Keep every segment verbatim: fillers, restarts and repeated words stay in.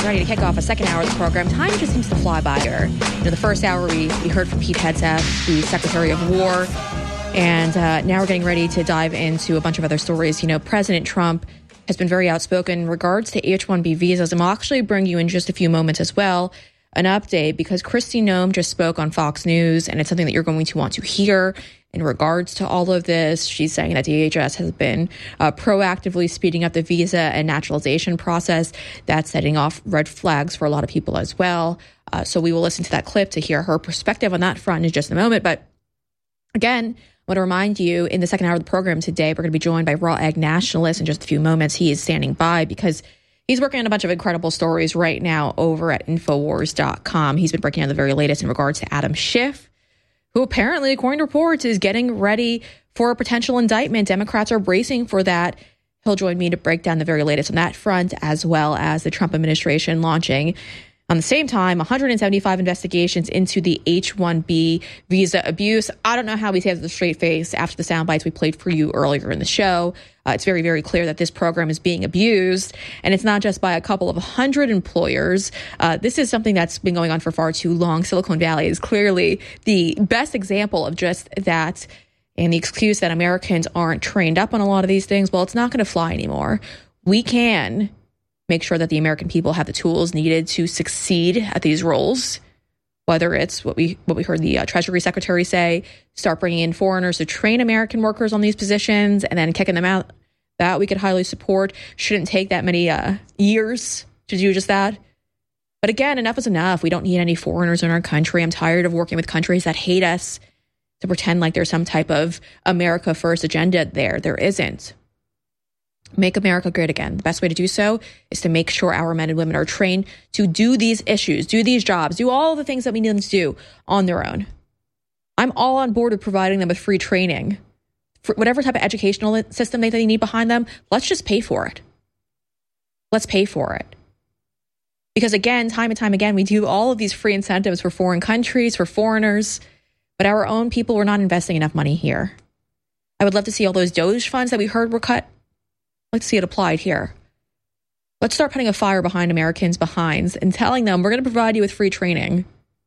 ready to kick off a second hour of the program. Time just seems to fly by here. You know, the first hour we, we heard from Pete Hegseth, the Secretary of War, and uh, now we're getting ready to dive into a bunch of other stories. You know, President Trump has been very outspoken in regards to H one B visas, and we'll actually bring you in just a few moments as well an update because Kristi Noem just spoke on Fox News, and it's something that you're going to want to hear in regards to all of this. She's saying that D H S has been uh, proactively speeding up the visa and naturalization process. That's setting off red flags for a lot of people as well. Uh, so we will listen to that clip to hear her perspective on that front in just a moment. But again, I want to remind you, in the second hour of the program today, we're going to be joined by Raw Egg Nationalist in just a few moments. He is standing by because he's working on a bunch of incredible stories right now over at Infowars dot com. He's been breaking down the very latest in regards to Adam Schiff, who apparently, according to reports, is getting ready for a potential indictment. Democrats are bracing for that. He'll join me to break down the very latest on that front, as well as the Trump administration launching, on the same time, one hundred seventy-five investigations into the H one B visa abuse. I don't know how we say it with a straight face after the sound bites we played for you earlier in the show. Uh, it's very, very clear that this program is being abused, and it's not just by a couple of hundred employers. Uh, this is something that's been going on for far too long. Silicon Valley is clearly the best example of just that. And the excuse that Americans aren't trained up on a lot of these things, well, it's not going to fly anymore. We can make sure that the American people have the tools needed to succeed at these roles, whether it's what we what we heard the uh, Treasury Secretary say, start bringing in foreigners to train American workers on these positions and then kicking them out. That we could highly support. Shouldn't take that many uh, years to do just that. But again, enough is enough. We don't need any foreigners in our country. I'm tired of working with countries that hate us to pretend like there's some type of America First agenda there. There isn't. Make America great again. The best way to do so is to make sure our men and women are trained to do these issues, do these jobs, do all the things that we need them to do on their own. I'm all on board with providing them with free training. For whatever type of educational system they, they need behind them, let's just pay for it. Let's pay for it. Because again, time and time again, we do all of these free incentives for foreign countries, for foreigners, but our own people, we're not investing enough money here. I would love to see all those DOGE funds that we heard were cut. Let's see it applied here. Let's start putting a fire behind Americans' behinds and telling them we're going to provide you with free training.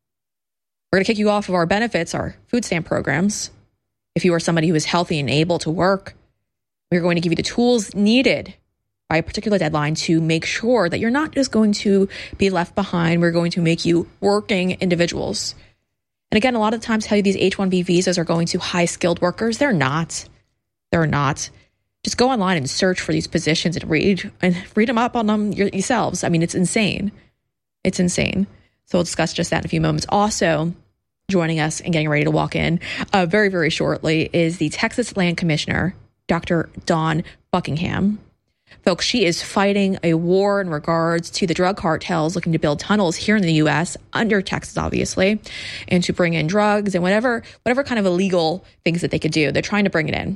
We're going to kick you off of our benefits, our food stamp programs. If you are somebody who is healthy and able to work, we're going to give you the tools needed by a particular deadline to make sure that you're not just going to be left behind. We're going to make you working individuals. And again, a lot of times tell you these H one B visas are going to high-skilled workers. They're not. They're not. Just go online and search for these positions and read and read them up on them yourselves. I mean, it's insane. It's insane. So we'll discuss just that in a few moments. Also, joining us and getting ready to walk in uh, very, very shortly is the Texas Land Commissioner, Doctor Dawn Buckingham. Folks, she is fighting a war in regards to the drug cartels looking to build tunnels here in the U S, under Texas, obviously, and to bring in drugs and whatever, whatever kind of illegal things that they could do. They're trying to bring it in.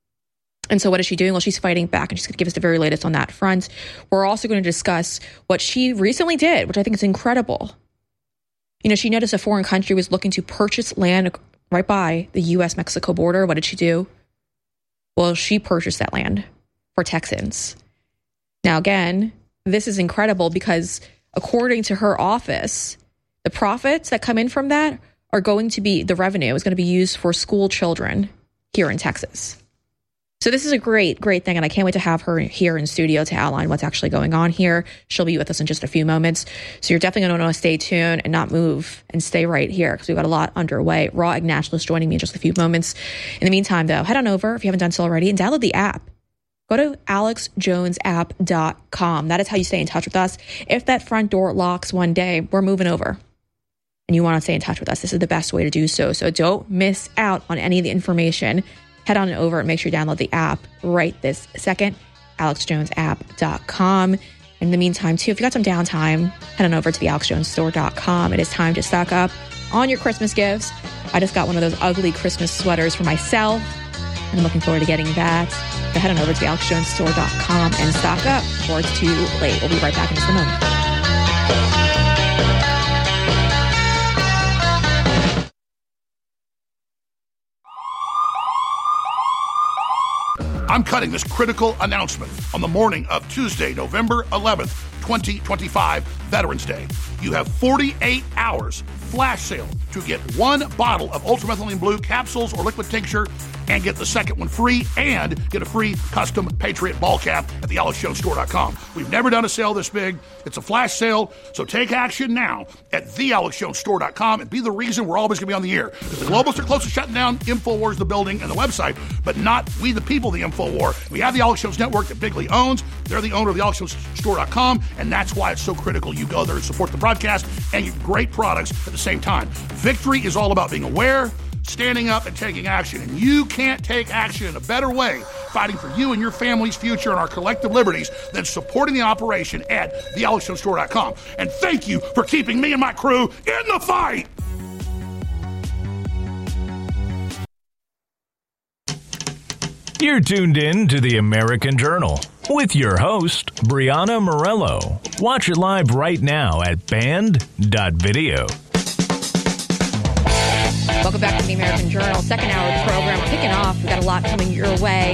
And so what is she doing? Well, she's fighting back, and she's going to give us the very latest on that front. We're also going to discuss what she recently did, which I think is incredible. You know, she noticed a foreign country was looking to purchase land right by the U S Mexico border. What did she do? Well, she purchased that land for Texans. Now, again, this is incredible because according to her office, the profits that come in from that are going to be, the revenue is going to be used for school children here in Texas. So this is a great, great thing, and I can't wait to have her here in studio to outline what's actually going on here. She'll be with us in just a few moments. So you're definitely going to want to stay tuned and not move and stay right here because we've got a lot underway. Raw Egg Nationalist joining me in just a few moments. In the meantime, though, head on over, if you haven't done so already, and download the app. Go to alex jones app dot com. That is how you stay in touch with us. If that front door locks one day, we're moving over. And you want to stay in touch with us, this is the best way to do so. So don't miss out on any of the information. Head on over and make sure you download the app right this second, alex jones app dot com. In the meantime, too, if you got some downtime, head on over to the alex jones store dot com. It is time to stock up on your Christmas gifts. I just got one of those ugly Christmas sweaters for myself, and I'm looking forward to getting that. So head on over to the alex jones store dot com and stock up before it's too late. We'll be right back in just a moment. I'm cutting this critical announcement on the morning of Tuesday, November eleventh, twenty twenty-five Veterans Day. You have forty-eight hours flash sale to get one bottle of ultramethylene blue capsules or liquid tincture and get the second one free and get a free custom Patriot ball cap at the alex jones store dot com. We've never done a sale this big. It's a flash sale, so take action now at the alex jones store dot com and be the reason we're always going to be on the air. Because the globalists are close to shutting down InfoWars, the building, and the website, but not we the people, the InfoWar. We have the Alex Jones Network that Bigley owns. They're the owner of the alex jones store dot com, and that's why it's so critical you go there and support the broadcast and get great products at the same time. Victory is all about being aware, standing up, and taking action. And you can't take action in a better way fighting for you and your family's future and our collective liberties than supporting the operation at the alex jones store dot com. And thank you for keeping me and my crew in the fight. You're tuned in to the American Journal with your host, Brianna Morello. Watch it live right now at band dot video. Welcome back to the American Journal, second hour of the program. We're kicking off. We've got a lot coming your way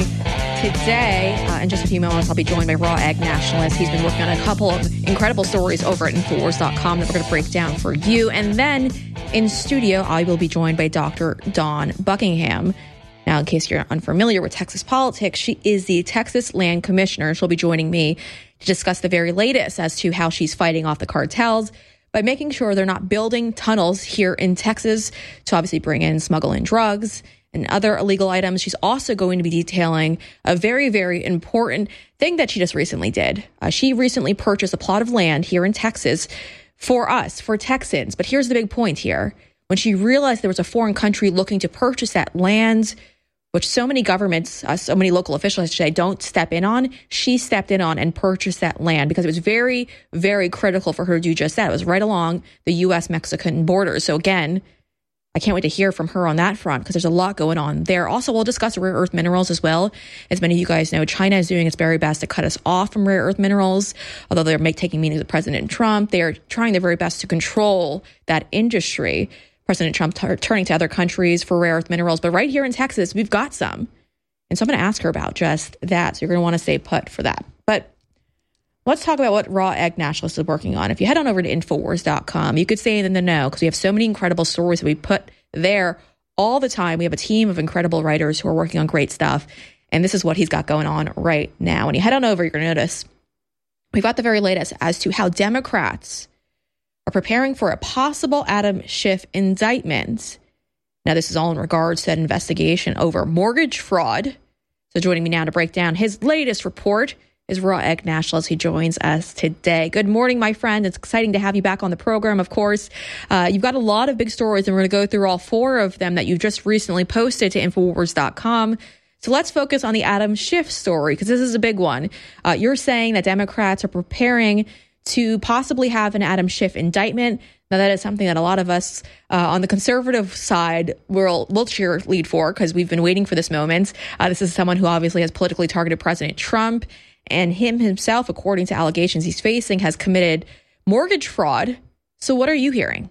today. Uh, in just a few moments, I'll be joined by Raw Egg Nationalist. He's been working on a couple of incredible stories over at infowars dot com that we're going to break down for you. And then in studio, I will be joined by Doctor Dawn Buckingham. Now, in case you're unfamiliar with Texas politics, she is the Texas Land Commissioner. She'll be joining me to discuss the very latest as to how she's fighting off the cartels by making sure they're not building tunnels here in Texas to obviously bring in, smuggle in drugs and other illegal items. She's also going to be detailing a very, very important thing that she just recently did. Uh, she recently purchased a plot of land here in Texas for us, for Texans. But here's the big point here. When she realized there was a foreign country looking to purchase that land, which so many governments, uh, so many local officials, I should say, don't step in on, she stepped in on and purchased that land because it was very, very critical for her to do just that. It was right along the U S Mexican border. So again, I can't wait to hear from her on that front because there's a lot going on there. Also, we'll discuss rare earth minerals as well. As many of you guys know, China is doing its very best to cut us off from rare earth minerals. Although they're make, taking meetings with President Trump, they are trying their very best to control that industry. President Trump t- turning to other countries for rare earth minerals. But right here in Texas, we've got some. And so I'm going to ask her about just that. So you're going to want to stay put for that. But let's talk about what Raw Egg Nationalist is working on. If you head on over to infowars dot com, you could stay in the know because we have so many incredible stories that we put there all the time. We have a team of incredible writers who are working on great stuff. And this is what he's got going on right now. When you head on over, you're going to notice we've got the very latest as to how Democrats are preparing for a possible Adam Schiff indictment. Now, this is all in regards to an investigation over mortgage fraud. So joining me now to break down his latest report is Raw Egg Nationalist. He joins us today. Good morning, my friend. It's exciting to have you back on the program, of course. Uh, you've got a lot of big stories, and we're going to go through all four of them that you just recently posted to infowars dot com. So let's focus on the Adam Schiff story, because this is a big one. Uh, you're saying that Democrats are preparing to possibly have an Adam Schiff indictment. Now, that is something that a lot of us uh, on the conservative side will, will cheerlead for because we've been waiting for this moment. Uh, this is someone who obviously has politically targeted President Trump, and him himself, according to allegations he's facing, has committed mortgage fraud. So what are you hearing?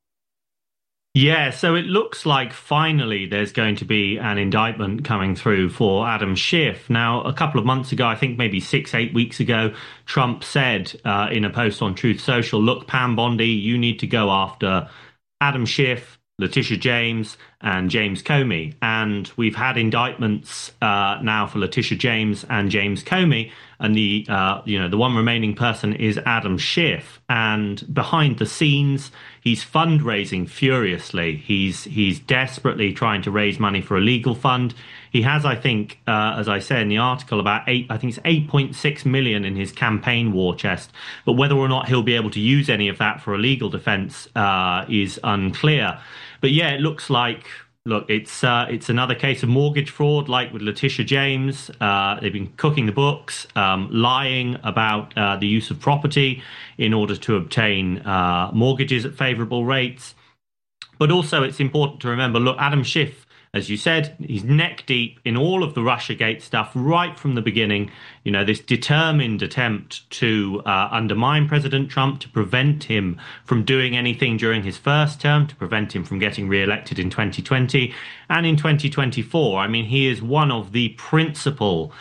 Yeah, so it looks like finally there's going to be an indictment coming through for Adam Schiff. Now, a couple of months ago, I think maybe six, eight weeks ago, Trump said uh, in a post on Truth Social, look, Pam Bondi, you need to go after Adam Schiff, Letitia James, and James Comey. And we've had indictments uh, now for Letitia James and James Comey. And the uh, you know the one remaining person is Adam Schiff. And behind the scenes, he's fundraising furiously. He's he's desperately trying to raise money for a legal fund. He has, I think, uh, as I said in the article, about eight. I think it's eight point six million in his campaign war chest. But whether or not he'll be able to use any of that for a legal defense uh, is unclear. But yeah, it looks like. Look, it's uh, it's another case of mortgage fraud, like with Letitia James. Uh, they've been cooking the books, um, lying about uh, the use of property in order to obtain uh, mortgages at favourable rates. But also, it's important to remember, look, Adam Schiff, as you said, he's neck deep in all of the Russiagate stuff right from the beginning. You know, this determined attempt to uh, undermine President Trump, to prevent him from doing anything during his first term, to prevent him from getting re-elected in twenty twenty and in twenty twenty-four. I mean, he is one of the principal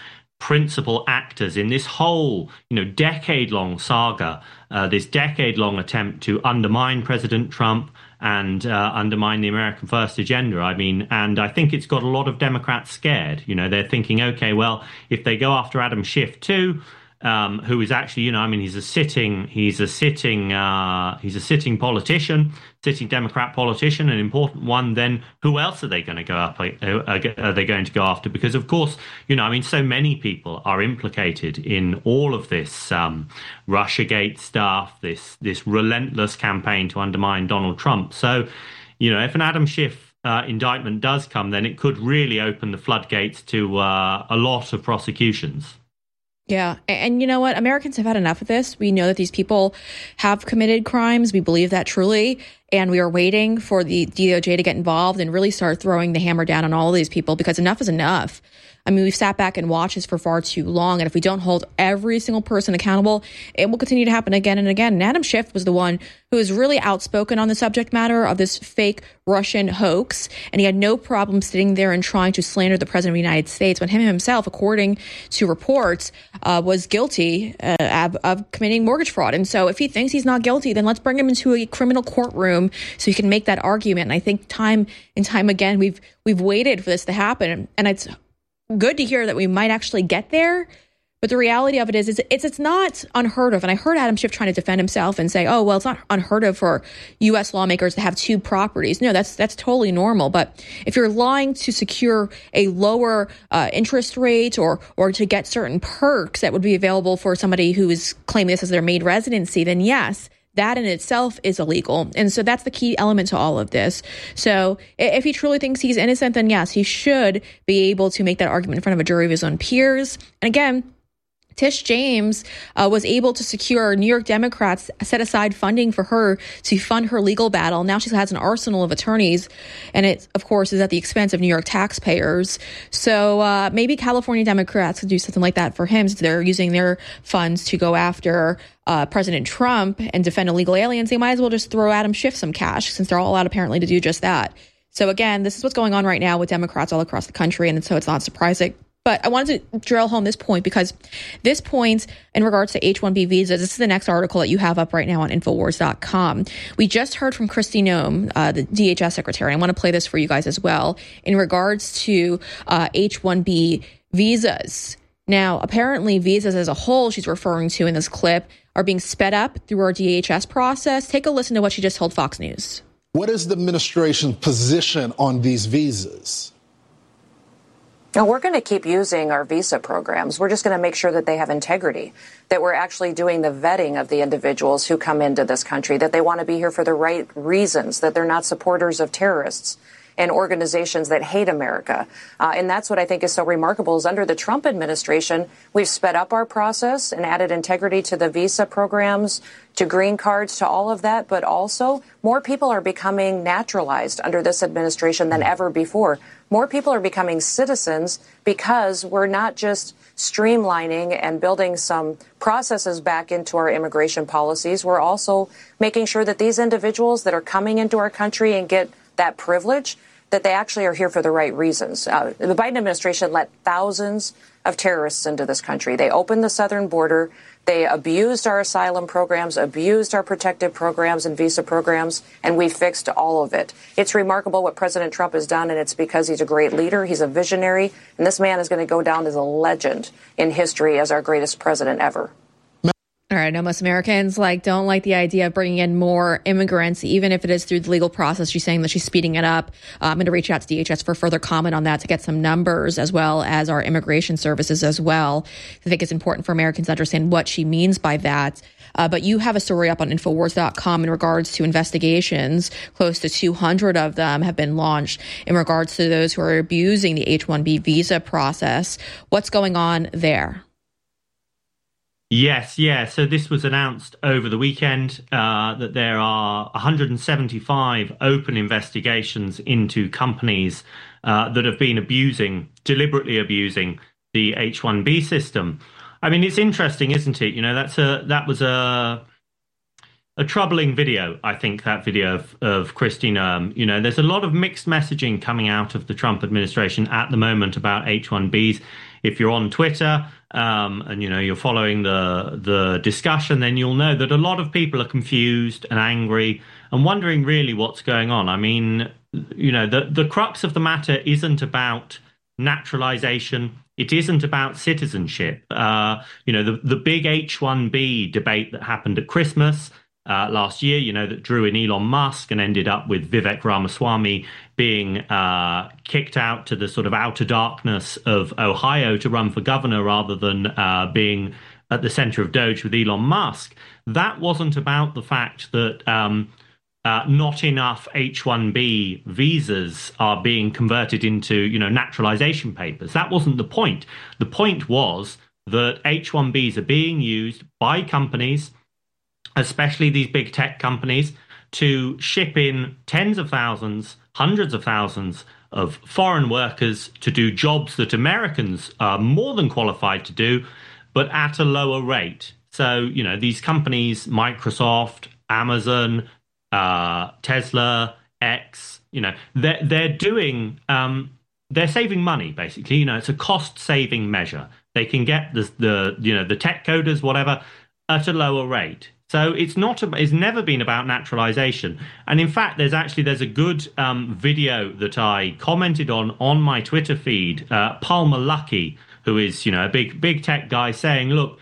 principal actors in this whole, you know, decade-long saga, uh, this decade-long attempt to undermine President Trump and uh, undermine the American First agenda. I mean, and I think it's got a lot of Democrats scared. You know, they're thinking, okay, well, if they go after Adam Schiff too, um, who is actually, you know, I mean, he's a sitting, he's a sitting, uh, he's a sitting politician, sitting Democrat politician, an important one. Then who else are they going to go up? Are they going to go after? Because of course, you know, I mean, so many people are implicated in all of this um, Russiagate stuff, this this relentless campaign to undermine Donald Trump. So, you know, if an Adam Schiff uh, indictment does come, then it could really open the floodgates to uh, a lot of prosecutions. Yeah. And you know what? Americans have had enough of this. We know that these people have committed crimes. We believe that truly. And we are waiting for the D O J to get involved and really start throwing the hammer down on all of these people, because enough is enough. I mean, we've sat back and watched this for far too long. And if we don't hold every single person accountable, it will continue to happen again and again. And Adam Schiff was the one who was really outspoken on the subject matter of this fake Russian hoax. And he had no problem sitting there and trying to slander the president of the United States when him himself, according to reports, uh, was guilty uh, of, of committing mortgage fraud. And so if he thinks he's not guilty, then let's bring him into a criminal courtroom so he can make that argument. And I think time and time again, we've we've waited for this to happen. And it's good to hear that we might actually get there. But the reality of it is, is it's it's not unheard of. And I heard Adam Schiff trying to defend himself and say, oh, well, it's not unheard of for U S lawmakers to have two properties. No, that's that's totally normal. But if you're lying to secure a lower uh, interest rate or or to get certain perks that would be available for somebody who is claiming this as their main residency, then yes, that in itself is illegal. And so that's the key element to all of this. So if he truly thinks he's innocent, then yes, he should be able to make that argument in front of a jury of his own peers. And again, Tish James uh, was able to secure New York Democrats set aside funding for her to fund her legal battle. Now she has an arsenal of attorneys, and it, of course, is at the expense of New York taxpayers. So uh, maybe California Democrats could do something like that for him, since they're using their funds to go after uh, President Trump and defend illegal aliens. They might as well just throw Adam Schiff some cash, since they're all allowed apparently to do just that. So again, this is what's going on right now with Democrats all across the country, and so it's not surprising. But I wanted to drill home this point, because this point in regards to H one B visas, this is the next article that you have up right now on Infowars dot com. We just heard from Kristi Noem, uh, the D H S secretary. I want to play this for you guys as well in regards to uh, H one B visas. Now, apparently visas as a whole, she's referring to in this clip, are being sped up through our D H S process. Take a listen to what she just told Fox News. What is the administration's position on these visas? No, we're going to keep using our visa programs. We're just going to make sure that they have integrity, that we're actually doing the vetting of the individuals who come into this country, that they want to be here for the right reasons, that they're not supporters of terrorists and organizations that hate America. Uh, and that's what I think is so remarkable, is under the Trump administration, we've sped up our process and added integrity to the visa programs, to green cards, to all of that. But also, more people are becoming naturalized under this administration than ever before. More people are becoming citizens because we're not just streamlining and building some processes back into our immigration policies. We're also making sure that these individuals that are coming into our country and get that privilege, that they actually are here for the right reasons. Uh, the Biden administration let thousands of terrorists into this country. They opened the southern border. They abused our asylum programs, abused our protective programs and visa programs, and we fixed all of it. It's remarkable what President Trump has done, and it's because he's a great leader. He's a visionary, and this man is going to go down as a legend in history as our greatest president ever. All right. I know most Americans like don't like the idea of bringing in more immigrants, even if it is through the legal process. She's saying that she's speeding it up. Uh, I'm going to reach out to D H S for further comment on that to get some numbers, as well as our immigration services as well. I think it's important for Americans to understand what she means by that. Uh, but you have a story up on Infowars dot com in regards to investigations. Close to two hundred of them have been launched in regards to those who are abusing the H one B visa process. What's going on there? Yes, yeah. So this was announced over the weekend uh, that there are one hundred seventy-five open investigations into companies uh, that have been abusing, deliberately abusing the H one B system. I mean, it's interesting, isn't it? You know, that's a that was a a troubling video. I think that video of, of Kristi Noem. You know, there's a lot of mixed messaging coming out of the Trump administration at the moment about H one Bs. if you're on Twitter um, and, you know, you're following the the discussion, then you'll know that a lot of people are confused and angry and wondering really what's going on. I mean, you know, the, the crux of the matter isn't about naturalization. It isn't about citizenship. Uh, you know, the, the big H one B debate that happened at Christmas uh, last year, you know, that drew in Elon Musk and ended up with Vivek Ramaswamy being uh, kicked out to the sort of outer darkness of Ohio to run for governor rather than uh, being at the center of Doge with Elon Musk. That wasn't about the fact that um, Uh, not enough H one B visas are being converted into, you know, naturalization papers. That wasn't the point. The point was that H one Bs are being used by companies, especially these big tech companies, to ship in tens of thousands, hundreds of thousands of foreign workers to do jobs that Americans are more than qualified to do, but at a lower rate. So, you know, these companies, Microsoft, Amazon, Uh, Tesla, X, you know, they're, they're doing, um, they're saving money, basically. You know, it's a cost-saving measure. They can get the, the, you know, the tech coders, whatever, at a lower rate. So it's not, a, it's never been about naturalization. And in fact, there's actually, there's a good um, video that I commented on on my Twitter feed, uh, Palmer Luckey, who is, you know, a big, big tech guy, saying, look,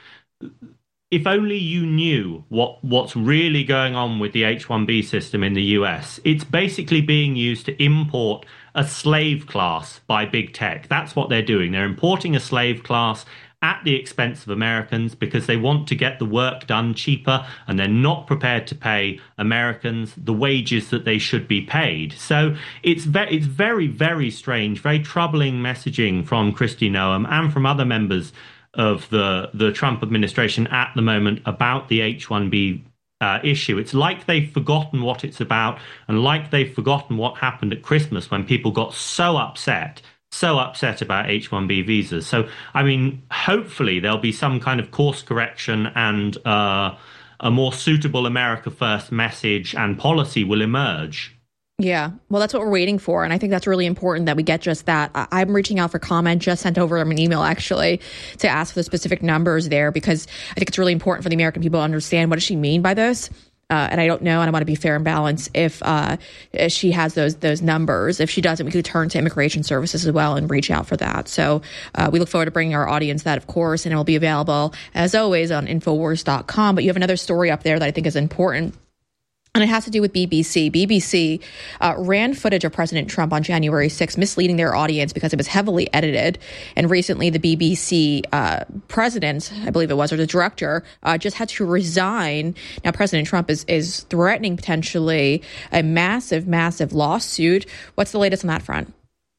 if only you knew what, what's really going on with the H one B system in the U S. It's basically being used to import a slave class by big tech. That's what they're doing. They're importing a slave class at the expense of Americans because they want to get the work done cheaper, and they're not prepared to pay Americans the wages that they should be paid. So it's, ve- it's very, very strange, very troubling messaging from Kristi Noem and from other members of the, the Trump administration at the moment about the H one B uh, issue. It's like they've forgotten what it's about, and like they've forgotten what happened at Christmas when people got so upset, so upset about H one B visas. So, I mean, hopefully there'll be some kind of course correction and uh, a more suitable America First message and policy will emerge. Yeah, well, that's what we're waiting for. And I think that's really important that we get just that. I'm reaching out for comment, just sent over an email, actually, to ask for the specific numbers there, because I think it's really important for the American people to understand what does she mean by this. Uh, and I don't know, and I want to be fair and balanced, if, uh, if she has those those numbers. If she doesn't, we could turn to Immigration Services as well and reach out for that. So uh, we look forward to bringing our audience that, of course, and it will be available, as always, on Infowars dot com. But you have another story up there that I think is important. And it has to do with B B C. B B C uh, ran footage of President Trump on January sixth, misleading their audience because it was heavily edited. And recently, the B B C uh, president, I believe it was, or the director, uh, just had to resign. Now, President Trump is, is threatening potentially a massive, massive lawsuit. What's the latest on that front?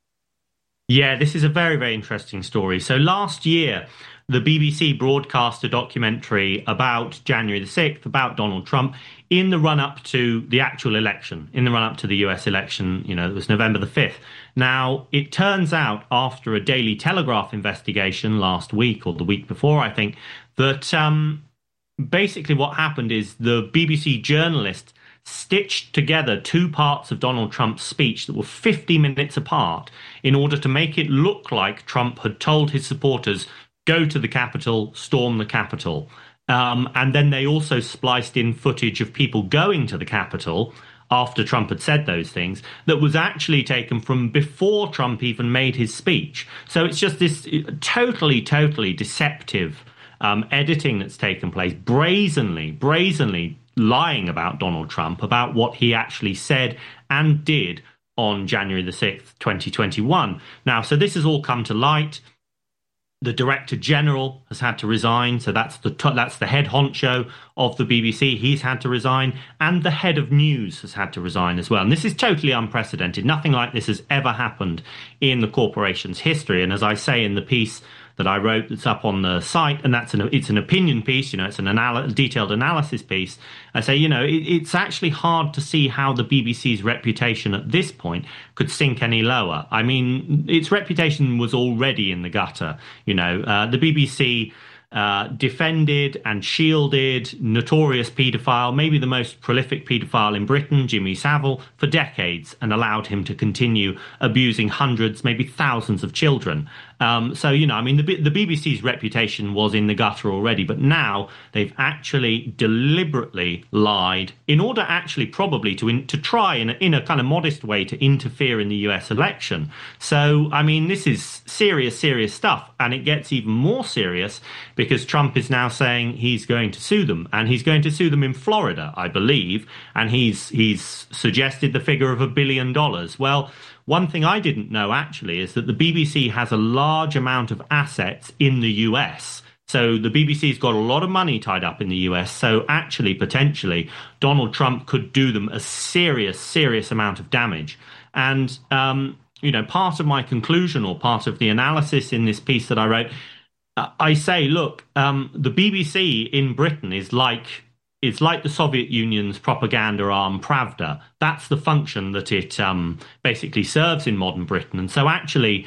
Yeah, this is a very, very interesting story. So last year, the B B C broadcast a documentary about January the sixth, about Donald Trump, in the run-up to the actual election, in the run-up to the U S election. You know, it was November the fifth. Now, it turns out, after a Daily Telegraph investigation last week, or the week before, I think, that um, basically what happened is the B B C journalist stitched together two parts of Donald Trump's speech that were fifty minutes apart in order to make it look like Trump had told his supporters, go to the Capitol, storm the Capitol. Um, and then they also spliced in footage of people going to the Capitol after Trump had said those things that was actually taken from before Trump even made his speech. So it's just this totally, totally deceptive um, editing that's taken place, brazenly, brazenly lying about Donald Trump, about what he actually said and did on January the sixth, twenty twenty-one. Now, so this has all come to light. The Director General has had to resign, so that's the that's the head honcho of the B B C. He's had to resign, and the head of news has had to resign as well. And this is totally unprecedented. Nothing like this has ever happened in the corporation's history. And as I say in the piece that I wrote that's up on the site, and that's an it's an opinion piece, you know, it's an anal- detailed analysis piece. I say, you know, it, it's actually hard to see how the B B C's reputation at this point could sink any lower. I mean, its reputation was already in the gutter. You know, uh, the B B C uh, defended and shielded notorious paedophile, maybe the most prolific paedophile in Britain, Jimmy Savile, for decades, and allowed him to continue abusing hundreds, maybe thousands of children. Um, so, you know, I mean, the, the B B C's reputation was in the gutter already, but now they've actually deliberately lied in order actually probably to in, to try in a, in a kind of modest way to interfere in the U S election. So, I mean, this is serious, serious stuff. And it gets even more serious because Trump is now saying he's going to sue them, and he's going to sue them in Florida, I believe. And he's he's suggested the figure of a billion dollars. Well, one thing I didn't know, actually, is that the B B C has a large amount of assets in the U S. So the B B C's got a lot of money tied up in the U S. So actually, potentially, Donald Trump could do them a serious, serious amount of damage. And, um, you know, part of my conclusion or part of the analysis in this piece that I wrote, uh, I say, look, um, the B B C in Britain is like... It's like the Soviet Union's propaganda arm, Pravda. That's the function that it um, basically serves in modern Britain. And so actually,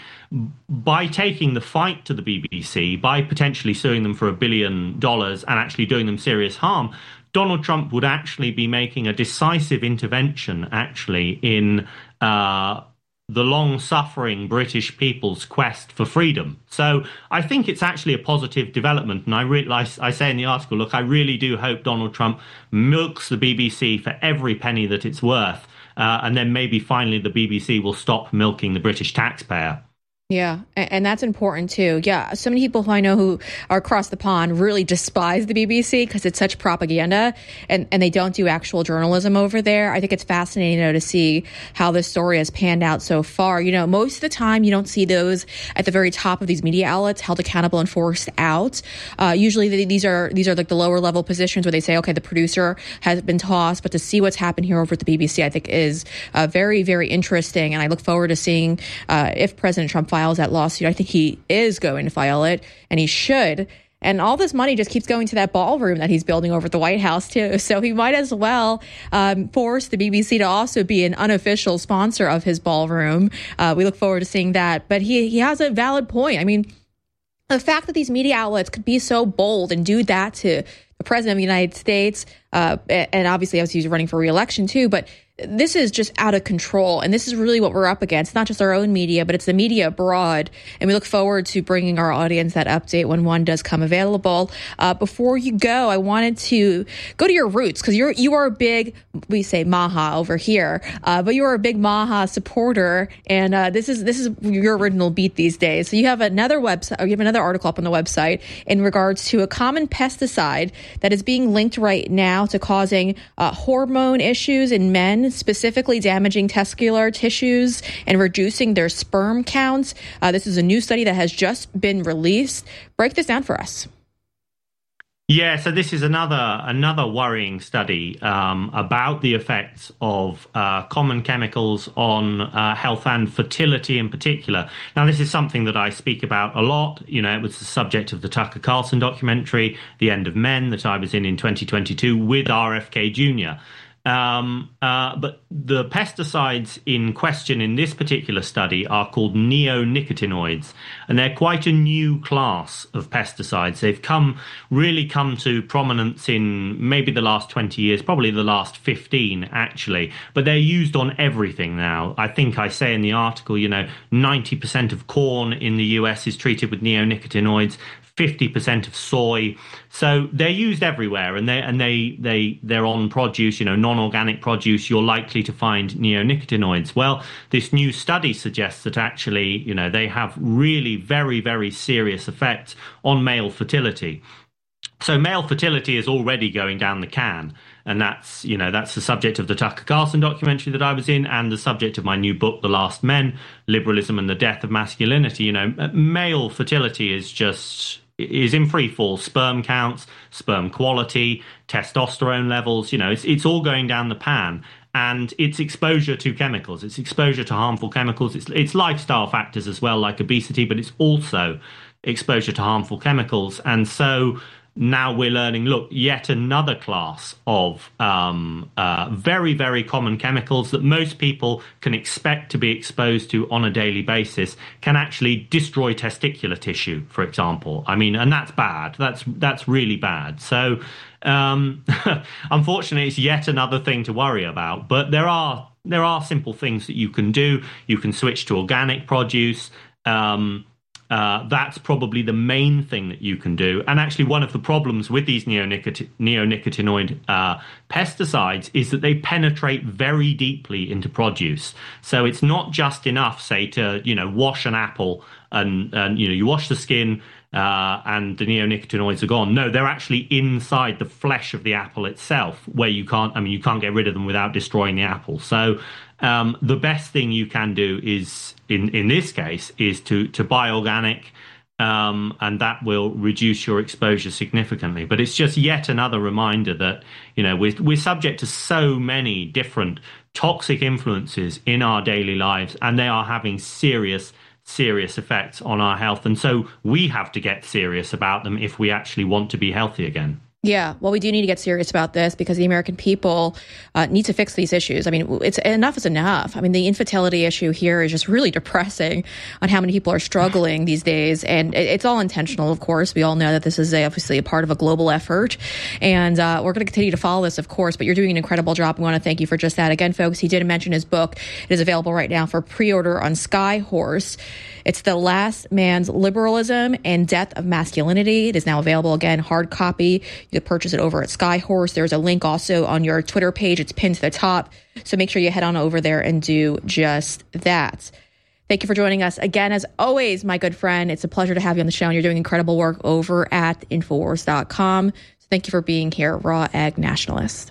by taking the fight to the B B C, by potentially suing them for a billion dollars and actually doing them serious harm, Donald Trump would actually be making a decisive intervention, actually, in uh, the long-suffering British people's quest for freedom. So I think it's actually a positive development. And I, re- I, I say in the article, look, I really do hope Donald Trump milks the B B C for every penny that it's worth. Uh, and then maybe finally the B B C will stop milking the British taxpayer. Yeah, and that's important too. Yeah, so many people who I know who are across the pond really despise the B B C because it's such propaganda, and, and they don't do actual journalism over there. I think it's fascinating, though, to see how this story has panned out so far. You know, most of the time you don't see those at the very top of these media outlets held accountable and forced out. Uh, usually these are these are like the lower level positions where they say, okay, the producer has been tossed, but to see what's happened here over at the B B C, I think is uh, very, very interesting. And I look forward to seeing uh, if President Trump files that lawsuit. I think he is going to file it, and he should. And all this money just keeps going to that ballroom that he's building over at the White House, too. So he might as well um, force the B B C to also be an unofficial sponsor of his ballroom. Uh, we look forward to seeing that. But he, he has a valid point. I mean, the fact that these media outlets could be so bold and do that to the president of the United States, uh, and obviously, obviously he's running for re-election, too, but this is just out of control. And this is really what we're up against, not just our own media, but it's the media abroad. And we look forward to bringing our audience that update when one does come available. Uh, before you go, I wanted to go to your roots, because you're, you are a big, we say Maha over here, uh, but you are a big Maha supporter. And uh, this is this is your original beat these days. So you have another website, or you have another article up on the website in regards to a common pesticide that is being linked right now to causing uh, hormone issues in men, specifically damaging testicular tissues and reducing their sperm counts. Uh, this is a new study that has just been released. Break this down for us. Yeah, so this is another another worrying study um, about the effects of uh, common chemicals on uh, health and fertility in particular. Now, this is something that I speak about a lot. You know, it was the subject of the Tucker Carlson documentary, The End of Men, that I was in in twenty twenty-two with R F K Junior Um, uh, but the pesticides in question in this particular study are called neonicotinoids, and they're quite a new class of pesticides. They've come really come to prominence in maybe the last twenty years, probably the last fifteen, actually. But they're used on everything now. I think I say in the article, you know, ninety percent of corn in the U S is treated with neonicotinoids. fifty percent of soy. So they're used everywhere, and they and they they they're on produce, you know, non-organic produce. You're likely to find neonicotinoids. Well, this new study suggests that actually, you know, they have really very, very serious effects on male fertility. So male fertility is already going down the can. And that's, you know, that's the subject of the Tucker Carlson documentary that I was in, and the subject of my new book, The Last Men, Liberalism and the Death of Masculinity. You know, male fertility is just is in free fall. Sperm counts, sperm quality, testosterone levels, you know, it's it's all going down the pan. And it's exposure to chemicals. It's exposure to harmful chemicals. It's it's lifestyle factors as well, like obesity, but it's also exposure to harmful chemicals. And so now we're learning, look, yet another class of um, uh, very, very common chemicals that most people can expect to be exposed to on a daily basis can actually destroy testicular tissue, for example. I mean, and that's bad. That's that's really bad. So, um, unfortunately, it's yet another thing to worry about. But there are there are simple things that you can do. You can switch to organic produce. Um, Uh, that's probably the main thing that you can do. And actually, one of the problems with these neonicot- neonicotinoid uh, pesticides is that they penetrate very deeply into produce. So it's not just enough, say, to, you know, wash an apple and, and you know, you wash the skin uh, and the neonicotinoids are gone. No, they're actually inside the flesh of the apple itself, where you can't, I mean, you can't get rid of them without destroying the apple. So um, the best thing you can do is, in, in this case, is to, to buy organic, um, and that will reduce your exposure significantly. But it's just yet another reminder that, you know, we're, we're subject to so many different toxic influences in our daily lives, and they are having serious serious effects on our health. And so we have to get serious about them if we actually want to be healthy again. Yeah, well, we do need to get serious about this because the American people uh, need to fix these issues. I mean, it's enough is enough. I mean, the infertility issue here is just really depressing on how many people are struggling these days. And it's all intentional, of course. We all know that this is a, obviously a part of a global effort. And uh, we're going to continue to follow this, of course. But you're doing an incredible job. We want to thank you for just that. Again, folks, he did mention his book. It is available right now for pre-order on Skyhorse. It's The Last Man's Liberalism and Death of Masculinity. It is now available, again, hard copy. You can purchase it over at Skyhorse. There's a link also on your Twitter page. It's pinned to the top. So make sure you head on over there and do just that. Thank you for joining us again. As always, my good friend, it's a pleasure to have you on the show, and you're doing incredible work over at Infowars dot com. So thank you for being here, Raw Egg Nationalist.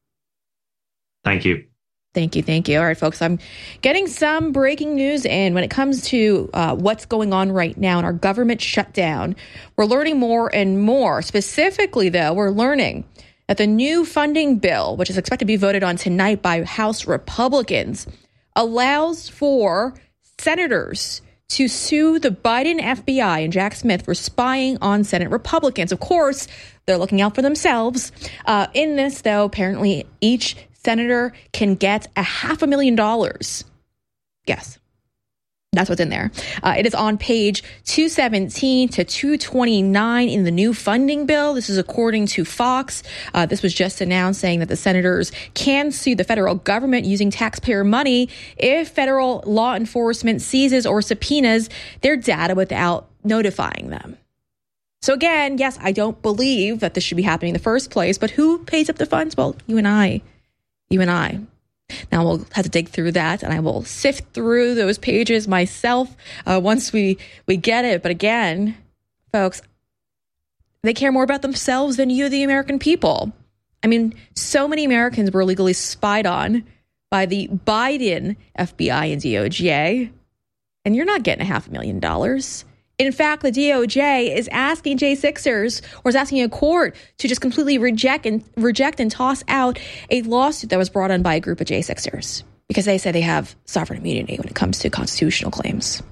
Thank you. Thank you. Thank you. All right, folks, I'm getting some breaking news in when it comes to uh, what's going on right now in our government shutdown. We're learning more and more. Specifically, though, we're learning that the new funding bill, which is expected to be voted on tonight by House Republicans, allows for senators to sue the Biden F B I and Jack Smith for spying on Senate Republicans. Of course, they're looking out for themselves. Uh, in this, though, apparently each senator can get a half a million dollars. Yes, that's what's in there. Uh, it is on page two seventeen to two twenty-nine in the new funding bill. This is according to Fox. Uh, this was just announced, saying that the senators can sue the federal government using taxpayer money if federal law enforcement seizes or subpoenas their data without notifying them. So again, yes, I don't believe that this should be happening in the first place, but who pays up the funds? Well, you and I. You and I. Now we'll have to dig through that, and I will sift through those pages myself uh, once we, we get it. But again, folks, they care more about themselves than you, the American people. I mean, so many Americans were illegally spied on by the Biden F B I and D O J, and you're not getting a half a million dollars. In fact, the D O J is asking J sixers, or is asking a court to just completely reject and reject and toss out a lawsuit that was brought on by a group of J sixers because they say they have sovereign immunity when it comes to constitutional claims.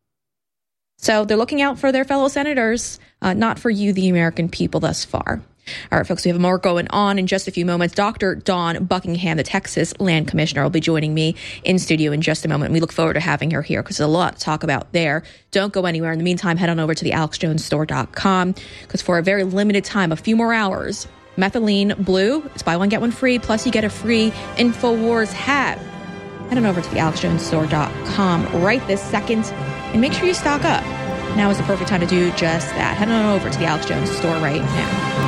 So they're looking out for their fellow senators, uh, not for you, the American people, thus far. All right, folks, we have more going on in just a few moments. Doctor Dawn Buckingham, the Texas Land Commissioner, will be joining me in studio in just a moment. We look forward to having her here because there's a lot to talk about there. Don't go anywhere. In the meantime, head on over to the alex jones store dot com because for a very limited time, a few more hours, Methylene Blue, it's buy one, get one free, plus you get a free InfoWars hat. Head on over to the alex jones store dot com right this second and make sure you stock up. Now is the perfect time to do just that. Head on over to the Alex Jones store right now.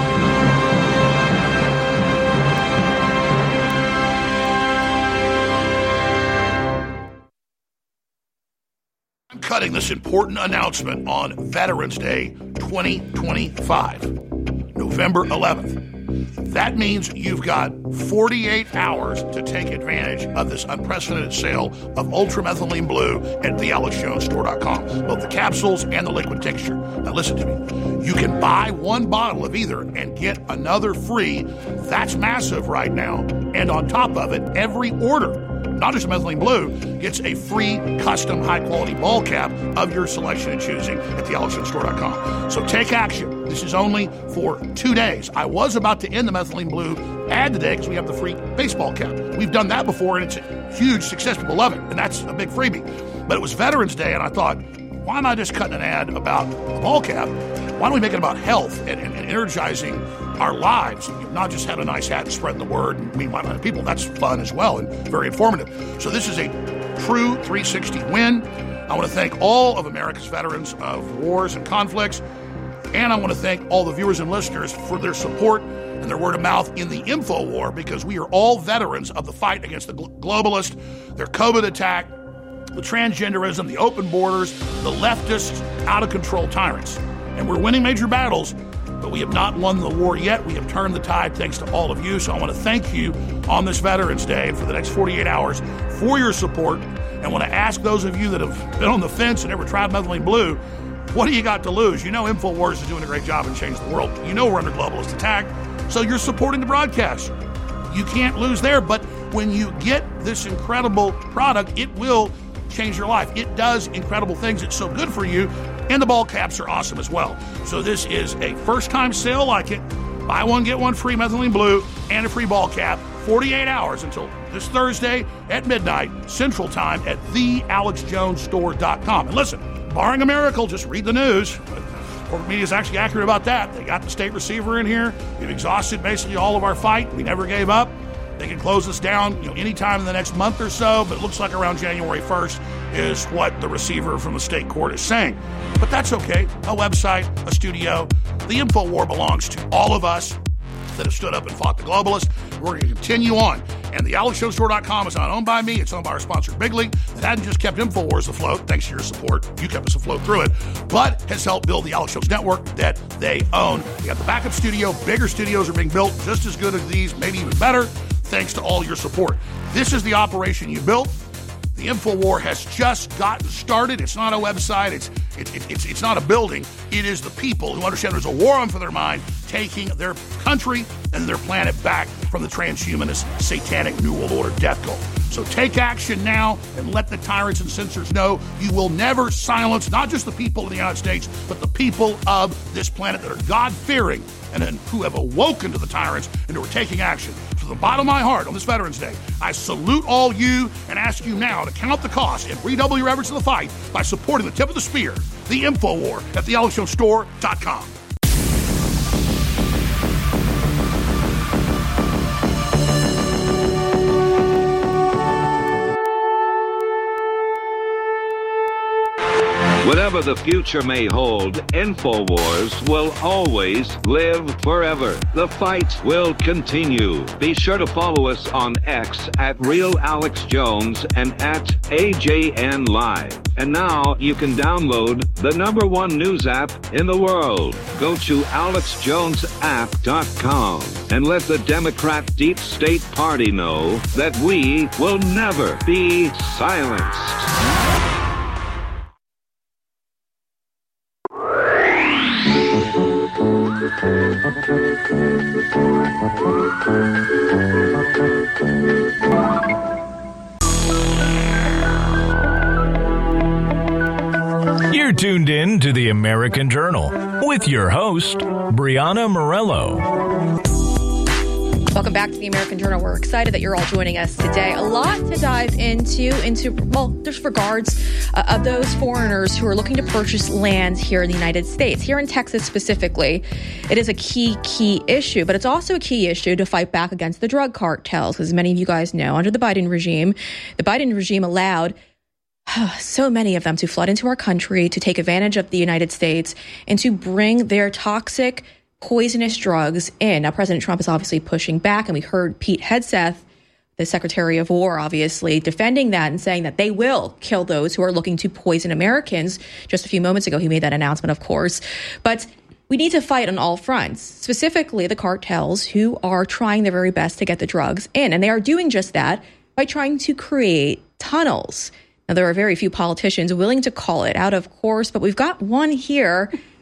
I'm cutting this important announcement on Veterans Day twenty twenty-five, November eleventh. That means you've got forty-eight hours to take advantage of this unprecedented sale of Ultramethylene Blue at the alex jones store dot com, both the capsules and the liquid tincture. Now listen to me. You can buy one bottle of either and get another free. That's massive right now. And on top of it, every order not just methylene blue, gets a free custom high-quality ball cap of your selection and choosing at the alex jones store dot com. So take action. This is only for two days. I was about to end the methylene blue ad today because we have the free baseball cap. We've done that before, and it's a huge success. People love it, and that's a big freebie. But it was Veterans Day, and I thought, why am I just cutting an ad about a ball cap? Why don't we make it about health and, and, and energizing our lives? Not just have a nice hat and spreading the word and meet other people. That's fun as well and very informative. So this is a true three sixty win. I want to thank all of America's veterans of wars and conflicts. And I want to thank all the viewers and listeners for their support and their word of mouth in the info war, because we are all veterans of the fight against the globalist, their COVID attack, the transgenderism, the open borders, the leftist, out-of-control tyrants. And we're winning major battles, but we have not won the war yet. We have turned the tide thanks to all of you. So I want to thank you on this Veterans Day and for the next forty-eight hours for your support. And I want to ask those of you that have been on the fence and never tried methylene blue, what do you got to lose? You know InfoWars is doing a great job and changing the world. You know we're under globalist attack, so you're supporting the broadcast. You can't lose there, but when you get this incredible product, it will change your life. It does incredible things. It's so good for you, and the ball caps are awesome as well. So this is a first-time sale like it. Buy one, get one free methylene blue and a free ball cap. forty-eight hours until this Thursday at midnight Central Time at the alex jones store dot com. And listen, barring a miracle, just read the news. Corporate media is actually accurate about that. They got the state receiver in here. We've exhausted basically all of our fight. We never gave up. They can close us down, you know, anytime in the next month or so, but it looks like around January first is what the receiver from the state court is saying. But that's okay. A website, a studio. The info war belongs to all of us that have stood up and fought the globalists. We're going to continue on. And the alex jones store dot com is not owned by me. It's owned by our sponsor, Bigly. That hadn't just kept InfoWars afloat, thanks to your support. You kept us afloat through it, but has helped build the Alex Jones Network that they own. We got the backup studio. Bigger studios are being built just as good as these, maybe even better, thanks to all your support. This is the operation you built. The InfoWar has just gotten started. It's not a website. It's it, it, it's it's not a building. It is the people who understand there's a war on for their mind, taking their country and their planet back from the transhumanist, satanic New World Order death cult. So take action now and let the tyrants and censors know you will never silence not just the people of the United States, but the people of this planet that are God-fearing and who have awoken to the tyrants and who are taking action. From the bottom of my heart on this Veterans Day, I salute all you and ask you now to count the cost and redouble your efforts in the fight by supporting the tip of the spear, the InfoWar, at the alex jones store dot com. Whatever the future may hold, InfoWars will always live forever. The fight will continue. Be sure to follow us on X at Real Alex Jones and at A J N Live. And now you can download the number one news app in the world. Go to alex jones app dot com and let the Democrat Deep State Party know that we will never be silenced. You're tuned in to the American Journal with your host, Brianna Morello. Welcome back to the American Journal. We're excited that you're all joining us today. A lot to dive into, into well, just regards uh, of those foreigners who are looking to purchase land here in the United States, here in Texas specifically. It is a key, key issue, but it's also a key issue to fight back against the drug cartels. As many of you guys know, under the Biden regime, the Biden regime allowed so many of them to flood into our country, to take advantage of the United States, and to bring their toxic, poisonous drugs in. Now, President Trump is obviously pushing back, and we heard Pete Hegseth, the Secretary of War, obviously defending that and saying that they will kill those who are looking to poison Americans. Just a few moments ago, he made that announcement, of course. But we need to fight on all fronts, specifically the cartels who are trying their very best to get the drugs in. And they are doing just that by trying to create tunnels. Now, there are very few politicians willing to call it out, of course, but we've got one here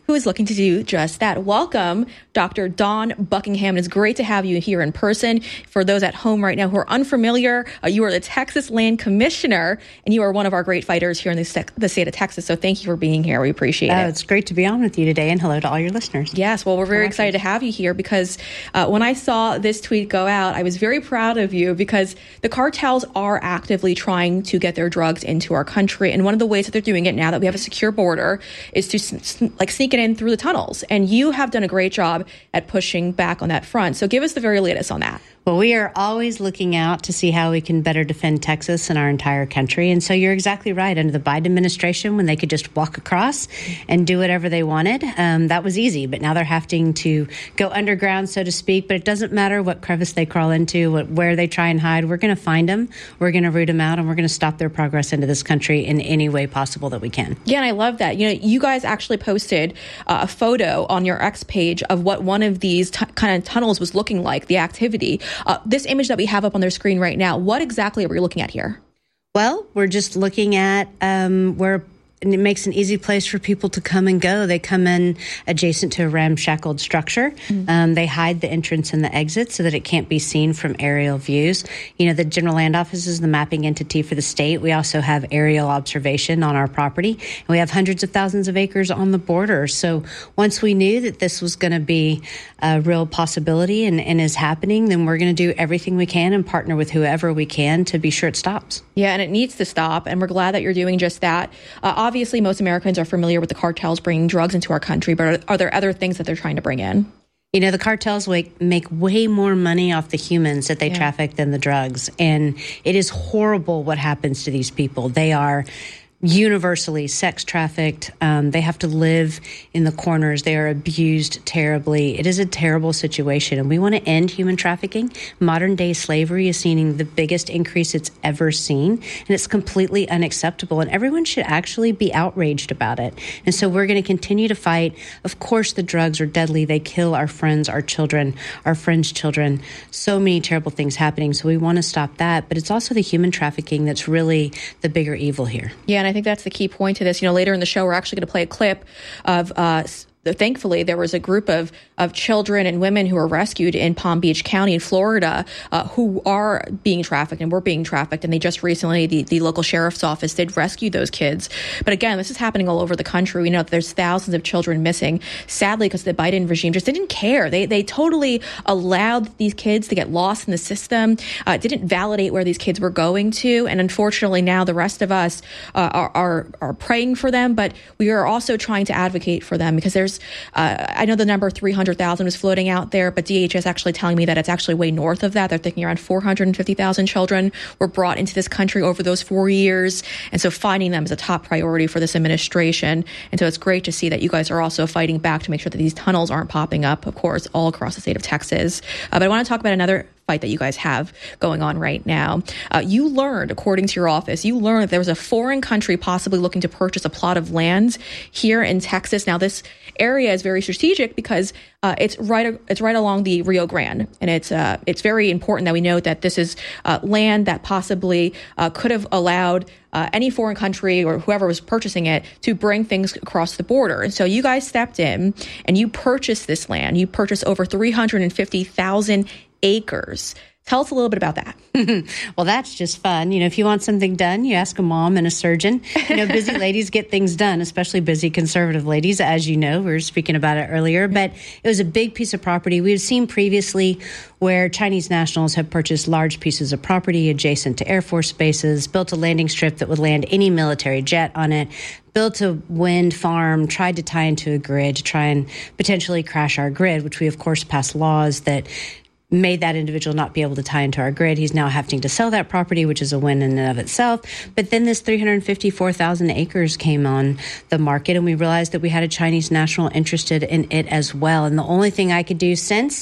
who is looking to do just that. Welcome, Doctor Dawn Buckingham. It's great to have you here in person. For those at home right now who are unfamiliar, uh, you are the Texas Land Commissioner, and you are one of our great fighters here in the, st- the state of Texas. So thank you for being here. We appreciate uh, it. It's great to be on with you today, and hello to all your listeners. Yes, well, we're very excited to have you here because uh, when I saw this tweet go out, I was very proud of you because the cartels are actively trying to get their drugs into our country. And one of the ways that they're doing it now that we have a secure border is to s- like sneak it in through the tunnels. And you have done a great job at pushing back on that front. So give us the very latest on that. Well, we are always looking out to see how we can better defend Texas and our entire country. And so you're exactly right. Under the Biden administration, when they could just walk across and do whatever they wanted, um, that was easy. But now they're having to go underground, so to speak. But it doesn't matter what crevice they crawl into, what, where they try and hide. We're going to find them. We're going to root them out, and we're going to stop their progress into this country in any way possible that we can. Yeah, and I love that. You know, you guys actually posted uh, a photo on your X page of what one of these t- kind of tunnels was looking like, the activity. Uh, this image that we have up on their screen right now, what exactly are we looking at here? Well, we're just looking at um, where and it makes an easy place for people to come and go. They come in adjacent to a ramshackled structure. Mm-hmm. Um, they hide the entrance and the exit so that it can't be seen from aerial views. You know, the General Land Office is the mapping entity for the state. We also have aerial observation on our property, and we have hundreds of thousands of acres on the border. So once we knew that this was going to be a real possibility and, and is happening, then we're going to do everything we can and partner with whoever we can to be sure it stops. Yeah, and it needs to stop, and we're glad that you're doing just that. Uh, Obviously, most Americans are familiar with the cartels bringing drugs into our country, but are, are there other things that they're trying to bring in? You know, the cartels make, make way more money off the humans that they yeah. traffic than the drugs. And it is horrible what happens to these people. They are universally sex trafficked. Um, they have to live in the corners. They are abused terribly. It is a terrible situation, and we want to end human trafficking. Modern day slavery is seeing the biggest increase it's ever seen, and it's completely unacceptable, and everyone should actually be outraged about it. And so we're going to continue to fight. Of course, the drugs are deadly. They kill our friends, our children, our friends' children. So many terrible things happening. So we want to stop that, but it's also the human trafficking that's really the bigger evil here. Yeah, and I think that's the key point to this. You know, later in the show, we're actually going to play a clip of uh thankfully, there was a group of, of children and women who were rescued in Palm Beach County in Florida uh, who are being trafficked and were being trafficked. And they just recently, the, the local sheriff's office did rescue those kids. But again, this is happening all over the country. We know that there's thousands of children missing, sadly, because the Biden regime just didn't care. They they totally allowed these kids to get lost in the system, uh, didn't validate where these kids were going to. And unfortunately, now the rest of us uh, are, are, are praying for them, but we are also trying to advocate for them because there's Uh, I know the number three hundred thousand is floating out there, but D H S actually telling me that it's actually way north of that. They're thinking around four hundred fifty thousand children were brought into this country over those four years. And so finding them is a top priority for this administration. And so it's great to see that you guys are also fighting back to make sure that these tunnels aren't popping up, of course, all across the state of Texas. Uh, but I want to talk about another fight that you guys have going on right now. Uh, you learned, according to your office, you learned that there was a foreign country possibly looking to purchase a plot of land here in Texas. Now, this area is very strategic because uh, it's right it's right along the Rio Grande, and it's uh, it's very important that we note that this is uh, land that possibly uh, could have allowed uh, any foreign country or whoever was purchasing it to bring things across the border. And so you guys stepped in and you purchased this land. You purchased over three hundred fifty thousand acres. Tell us a little bit about that. Well, that's just fun. You know, if you want something done, you ask a mom and a surgeon. You know, busy ladies get things done, especially busy conservative ladies, as you know. We were speaking about it earlier. But it was a big piece of property. We've seen previously where Chinese nationals have purchased large pieces of property adjacent to Air Force bases, built a landing strip that would land any military jet on it, built a wind farm, tried to tie into a grid to try and potentially crash our grid, which we, of course, passed laws that made that individual not be able to tie into our grid. He's now having to sell that property, which is a win in and of itself. But then this three hundred fifty-four thousand acres came on the market, and we realized that we had a Chinese national interested in it as well. And the only thing I could do since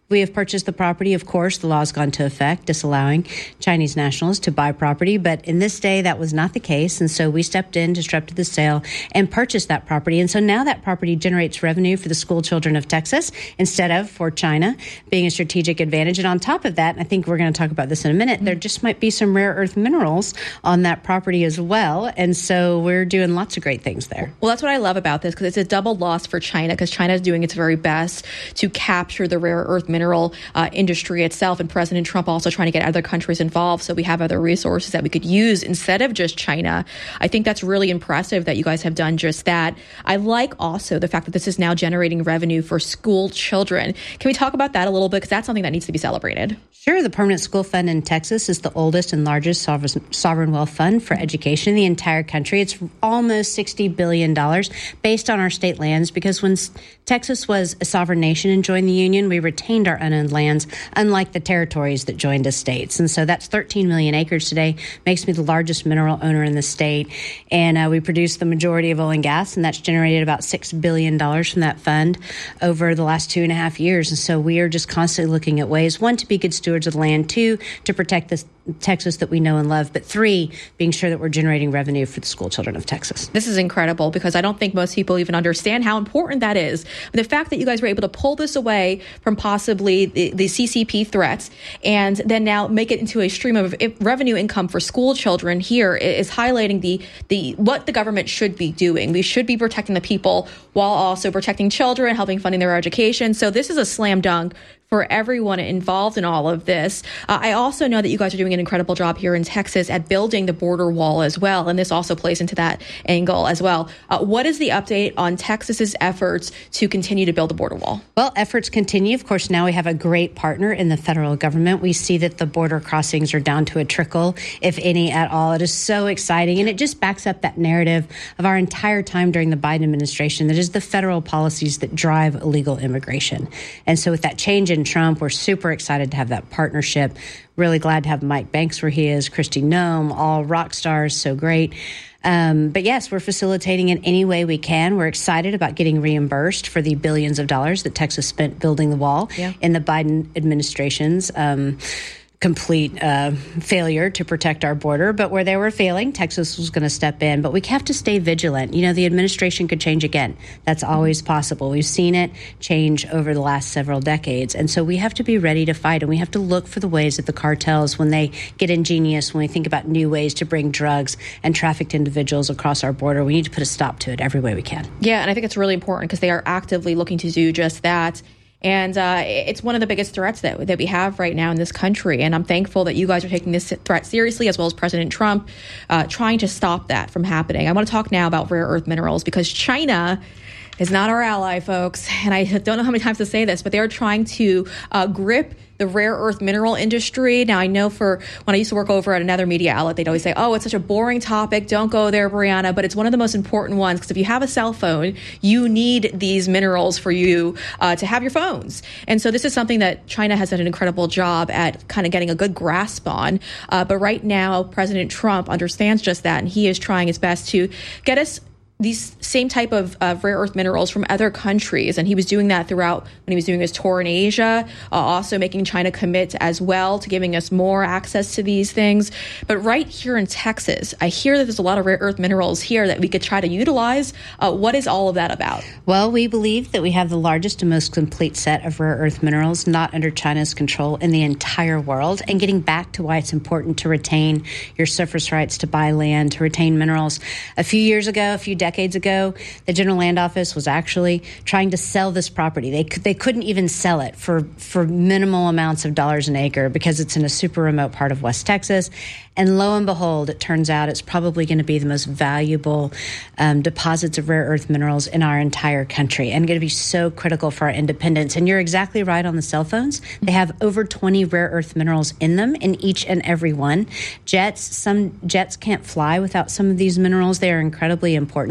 We have purchased the property. Of course, the law's gone into effect, disallowing Chinese nationals to buy property. But in this day, that was not the case. And so we stepped in, disrupted the sale, and purchased that property. And so now that property generates revenue for the school children of Texas instead of for China, being a strategic advantage. And on top of that, and I think we're going to talk about this in a minute, there just might be some rare earth minerals on that property as well. And so we're doing lots of great things there. Well, that's what I love about this, because it's a double loss for China, because China is doing its very best to capture the rare earth mineral uh, industry itself. And President Trump also trying to get other countries involved so we have other resources that we could use instead of just China. I think that's really impressive that you guys have done just that. I like also the fact that this is now generating revenue for school children. Can we talk about that a little bit? Because that's something that needs to be celebrated. Sure. The Permanent School Fund in Texas is the oldest and largest sovereign wealth fund for education in the entire country. It's almost sixty billion dollars based on our state lands, because when Texas was a sovereign nation and joined the Union, we retained our unowned lands, unlike the territories that joined as states. And so that's thirteen million acres today, makes me the largest mineral owner in the state. And uh, we produce the majority of oil and gas, and that's generated about six billion dollars from that fund over the last two and a half years. And so we are just constantly looking at ways, one, to be good stewards of the land, two, to protect this Texas that we know and love, but three, being sure that we're generating revenue for the school children of Texas. This is incredible, because I don't think most people even understand how important that is. The fact that you guys were able to pull this away from possibly the, the C C P threats and then now make it into a stream of revenue income for school children here is highlighting the the what the government should be doing. We should be protecting the people while also protecting children, helping funding their education. So this is a slam dunk for everyone involved in all of this. Uh, I also know that you guys are doing an incredible job here in Texas at building the border wall as well, and this also plays into that angle as well. Uh, what is the update on Texas's efforts to continue to build the border wall? Well, efforts continue. Of course, now we have a great partner in the federal government. We see that the border crossings are down to a trickle, if any at all. It is so exciting, and it just backs up that narrative of our entire time during the Biden administration that is the federal policies that drive illegal immigration. And so with that change in Trump, we're super excited to have that partnership. Really glad to have Mike Banks where he is, Kristi Noem, all rock stars, so great. Um, but yes, we're facilitating in any way we can. We're excited about getting reimbursed for the billions of dollars that Texas spent building the wall yeah. in the Biden administration's um complete uh, failure to protect our border. But where they were failing, Texas was going to step in. But we have to stay vigilant. You know, the administration could change again. That's always possible. We've seen it change over the last several decades. And so we have to be ready to fight. And we have to look for the ways that the cartels, when they get ingenious, when we think about new ways to bring drugs and trafficked individuals across our border, we need to put a stop to it every way we can. Yeah, and I think it's really important because they are actively looking to do just that. And uh, it's one of the biggest threats that that we have right now in this country. And I'm thankful that you guys are taking this threat seriously, as well as President Trump, uh, trying to stop that from happening. I want to talk now about rare earth minerals, because China is not our ally, folks. And I don't know how many times to say this, but they are trying to uh, grip the rare earth mineral industry. Now, I know for when I used to work over at another media outlet, they'd always say, oh, it's such a boring topic. Don't go there, Brianna. But it's one of the most important ones, because if you have a cell phone, you need these minerals for you uh, to have your phones. And so this is something that China has done an incredible job at kind of getting a good grasp on. Uh, but right now, President Trump understands just that, and he is trying his best to get us these same type of uh, rare earth minerals from other countries. And he was doing that throughout when he was doing his tour in Asia, uh, also making China commit as well to giving us more access to these things. But right here in Texas, I hear that there's a lot of rare earth minerals here that we could try to utilize. Uh, what is all of that about? Well, we believe that we have the largest and most complete set of rare earth minerals not under China's control in the entire world. And getting back to why it's important to retain your surface rights to buy land, to retain minerals. A few years ago, a few decades Decades ago, the General Land Office was actually trying to sell this property. They they couldn't even sell it for, for minimal amounts of dollars an acre because it's in a super remote part of West Texas. And lo and behold, it turns out it's probably going to be the most valuable um, deposits of rare earth minerals in our entire country, and going to be so critical for our independence. And you're exactly right on the cell phones. They have over twenty rare earth minerals in them, in each and every one. Jets, some jets can't fly without some of these minerals. They are incredibly important.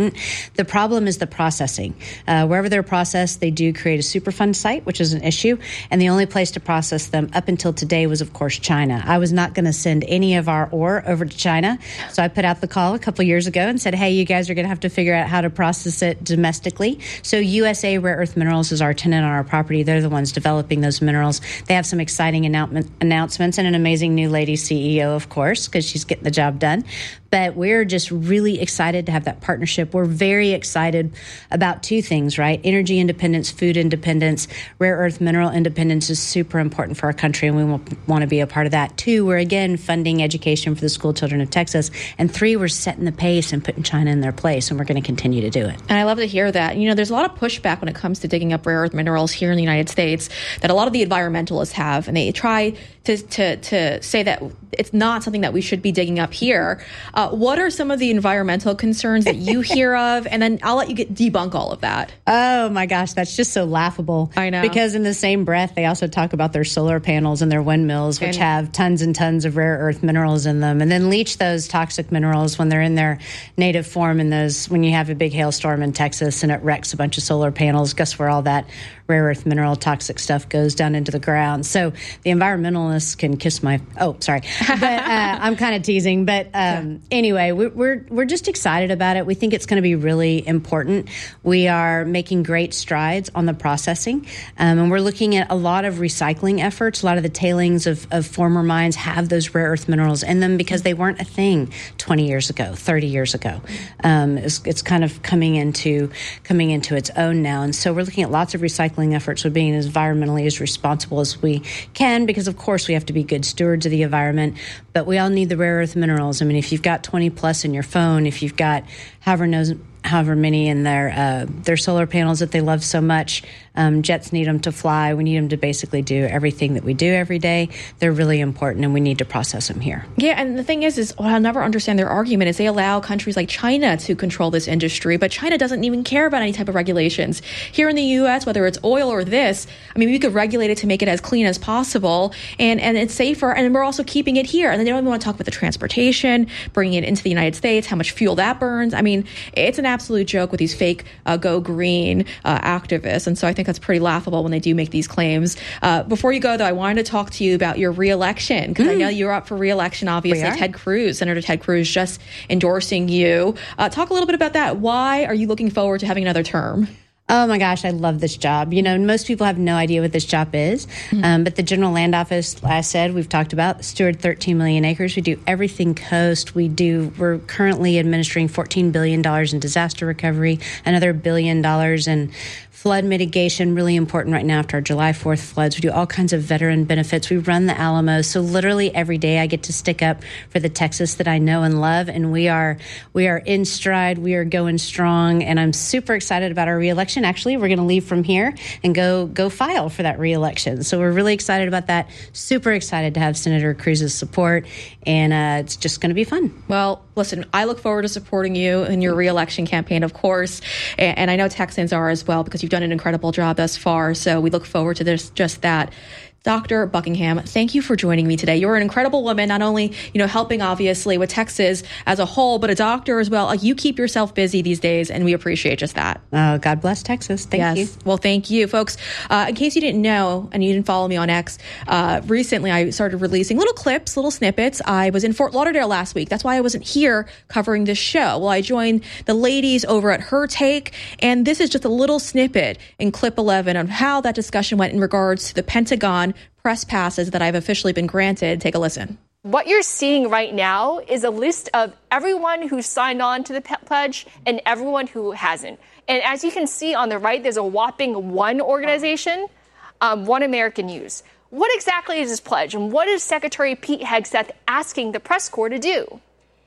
important. The problem is the processing. Uh, wherever they're processed, they do create a Superfund site, which is an issue. And the only place to process them up until today was, of course, China. I was not going to send any of our ore over to China. So I put out the call a couple years ago and said, hey, you guys are going to have to figure out how to process it domestically. So U S A Rare Earth Minerals is our tenant on our property. They're the ones developing those minerals. They have some exciting announcement, announcements and an amazing new lady C E O, of course, because she's getting the job done. But we're just really excited to have that partnership. We're very excited about two things, right? Energy independence, food independence, rare earth mineral independence is super important for our country, and we want to be a part of that. Two, we're again funding education for the school children of Texas. And three, we're setting the pace and putting China in their place, and we're going to continue to do it. And I love to hear that. You know, there's a lot of pushback when it comes to digging up rare earth minerals here in the United States that a lot of the environmentalists have, and they try to to, to say that it's not something that we should be digging up here. Uh, what are some of the environmental concerns that you hear of? And then I'll let you get debunk all of that. Oh, my gosh, that's just so laughable. I know. Because in the same breath, they also talk about their solar panels and their windmills, which and, have tons and tons of rare earth minerals in them, and then leach those toxic minerals when they're in their native form in those, when you have a big hailstorm in Texas and it wrecks a bunch of solar panels. Guess where all that rare earth mineral toxic stuff goes down into the ground. So the environmentalists can kiss my, oh, sorry. But uh, I'm kind of teasing. But um, anyway, we, we're we're just excited about it. We think it's going to be really important. We are making great strides on the processing. Um, and we're looking at a lot of recycling efforts. A lot of the tailings of, of former mines have those rare earth minerals in them because they weren't a thing twenty years ago, thirty years ago. Um, it's, it's kind of coming into coming into its own now. And so we're looking at lots of recycling efforts with being as environmentally as responsible as we can, because of course we have to be good stewards of the environment, but we all need the rare earth minerals. I mean, if you've got twenty plus in your phone, if you've got however knows however many in their uh, their solar panels that they love so much. Um, jets need them to fly. We need them to basically do everything that we do every day. They're really important, and we need to process them here. Yeah, and the thing is, is what I'll never understand their argument is they allow countries like China to control this industry, but China doesn't even care about any type of regulations. Here in the U S, whether it's oil or this, I mean, we could regulate it to make it as clean as possible, and, and it's safer, and we're also keeping it here. And then they don't even want to talk about the transportation, bringing it into the United States, how much fuel that burns. I mean, it's an absolute joke with these fake uh, go green uh, activists, and so I think that's pretty laughable when they do make these claims. Uh, before you go, though, I wanted to talk to you about your reelection, because mm. I know you're up for reelection, obviously. Ted Cruz, Senator Ted Cruz, just endorsing you. Uh, talk a little bit about that. Why are you looking forward to having another term? Oh, my gosh, I love this job. You know, most people have no idea what this job is. Mm-hmm. Um, but the General Land Office, like I said, we've talked about, steward thirteen million acres. We do everything coast. We do, we're currently administering fourteen billion dollars in disaster recovery, another billion dollars in flood mitigation, really important right now after our July fourth floods. We do all kinds of veteran benefits. We run the Alamo. So literally every day I get to stick up for the Texas that I know and love. And we are we are in stride. We are going strong. And I'm super excited about our reelection. Actually, we're going to leave from here and go go file for that reelection. So we're really excited about that. Super excited to have Senator Cruz's support. And uh, it's just going to be fun. Well, listen, I look forward to supporting you in your reelection campaign, of course. And, and I know Texans are as well, because you've done an incredible job thus far. So we look forward to this, just that. Doctor Buckingham, thank you for joining me today. You're an incredible woman, not only, you know, helping obviously with Texas as a whole, but a doctor as well. Like, you keep yourself busy these days, and we appreciate just that. Oh, God bless Texas. Thank yes. you. Well, thank you, folks. Uh, in case you didn't know, and you didn't follow me on X, uh, recently I started releasing little clips, little snippets. I was in Fort Lauderdale last week. That's why I wasn't here covering this show. Well, I joined the ladies over at Her Take, and this is just a little snippet in clip eleven on how that discussion went in regards to the Pentagon press passes that I've officially been granted. Take a listen. What you're seeing right now is a list of everyone who signed on to the pledge and everyone who hasn't. And as you can see on the right, there's a whopping one organization, um, One American News. What exactly is this pledge, and what is Secretary Pete Hegseth asking the press corps to do?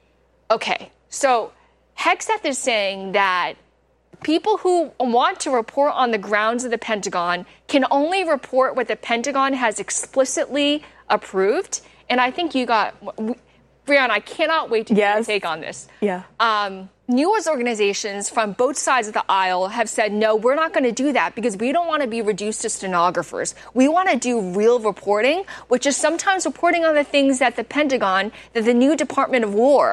Okay, so Hegseth is saying that people who want to report on the grounds of the Pentagon can only report what the Pentagon has explicitly approved. And I think you got, Brianna, I cannot wait to yes. get your take on this. Yeah. Um, news organizations from both sides of the aisle have said, no, we're not going to do that because we don't want to be reduced to stenographers. We want to do real reporting, which is sometimes reporting on the things that the Pentagon, that the new Department of War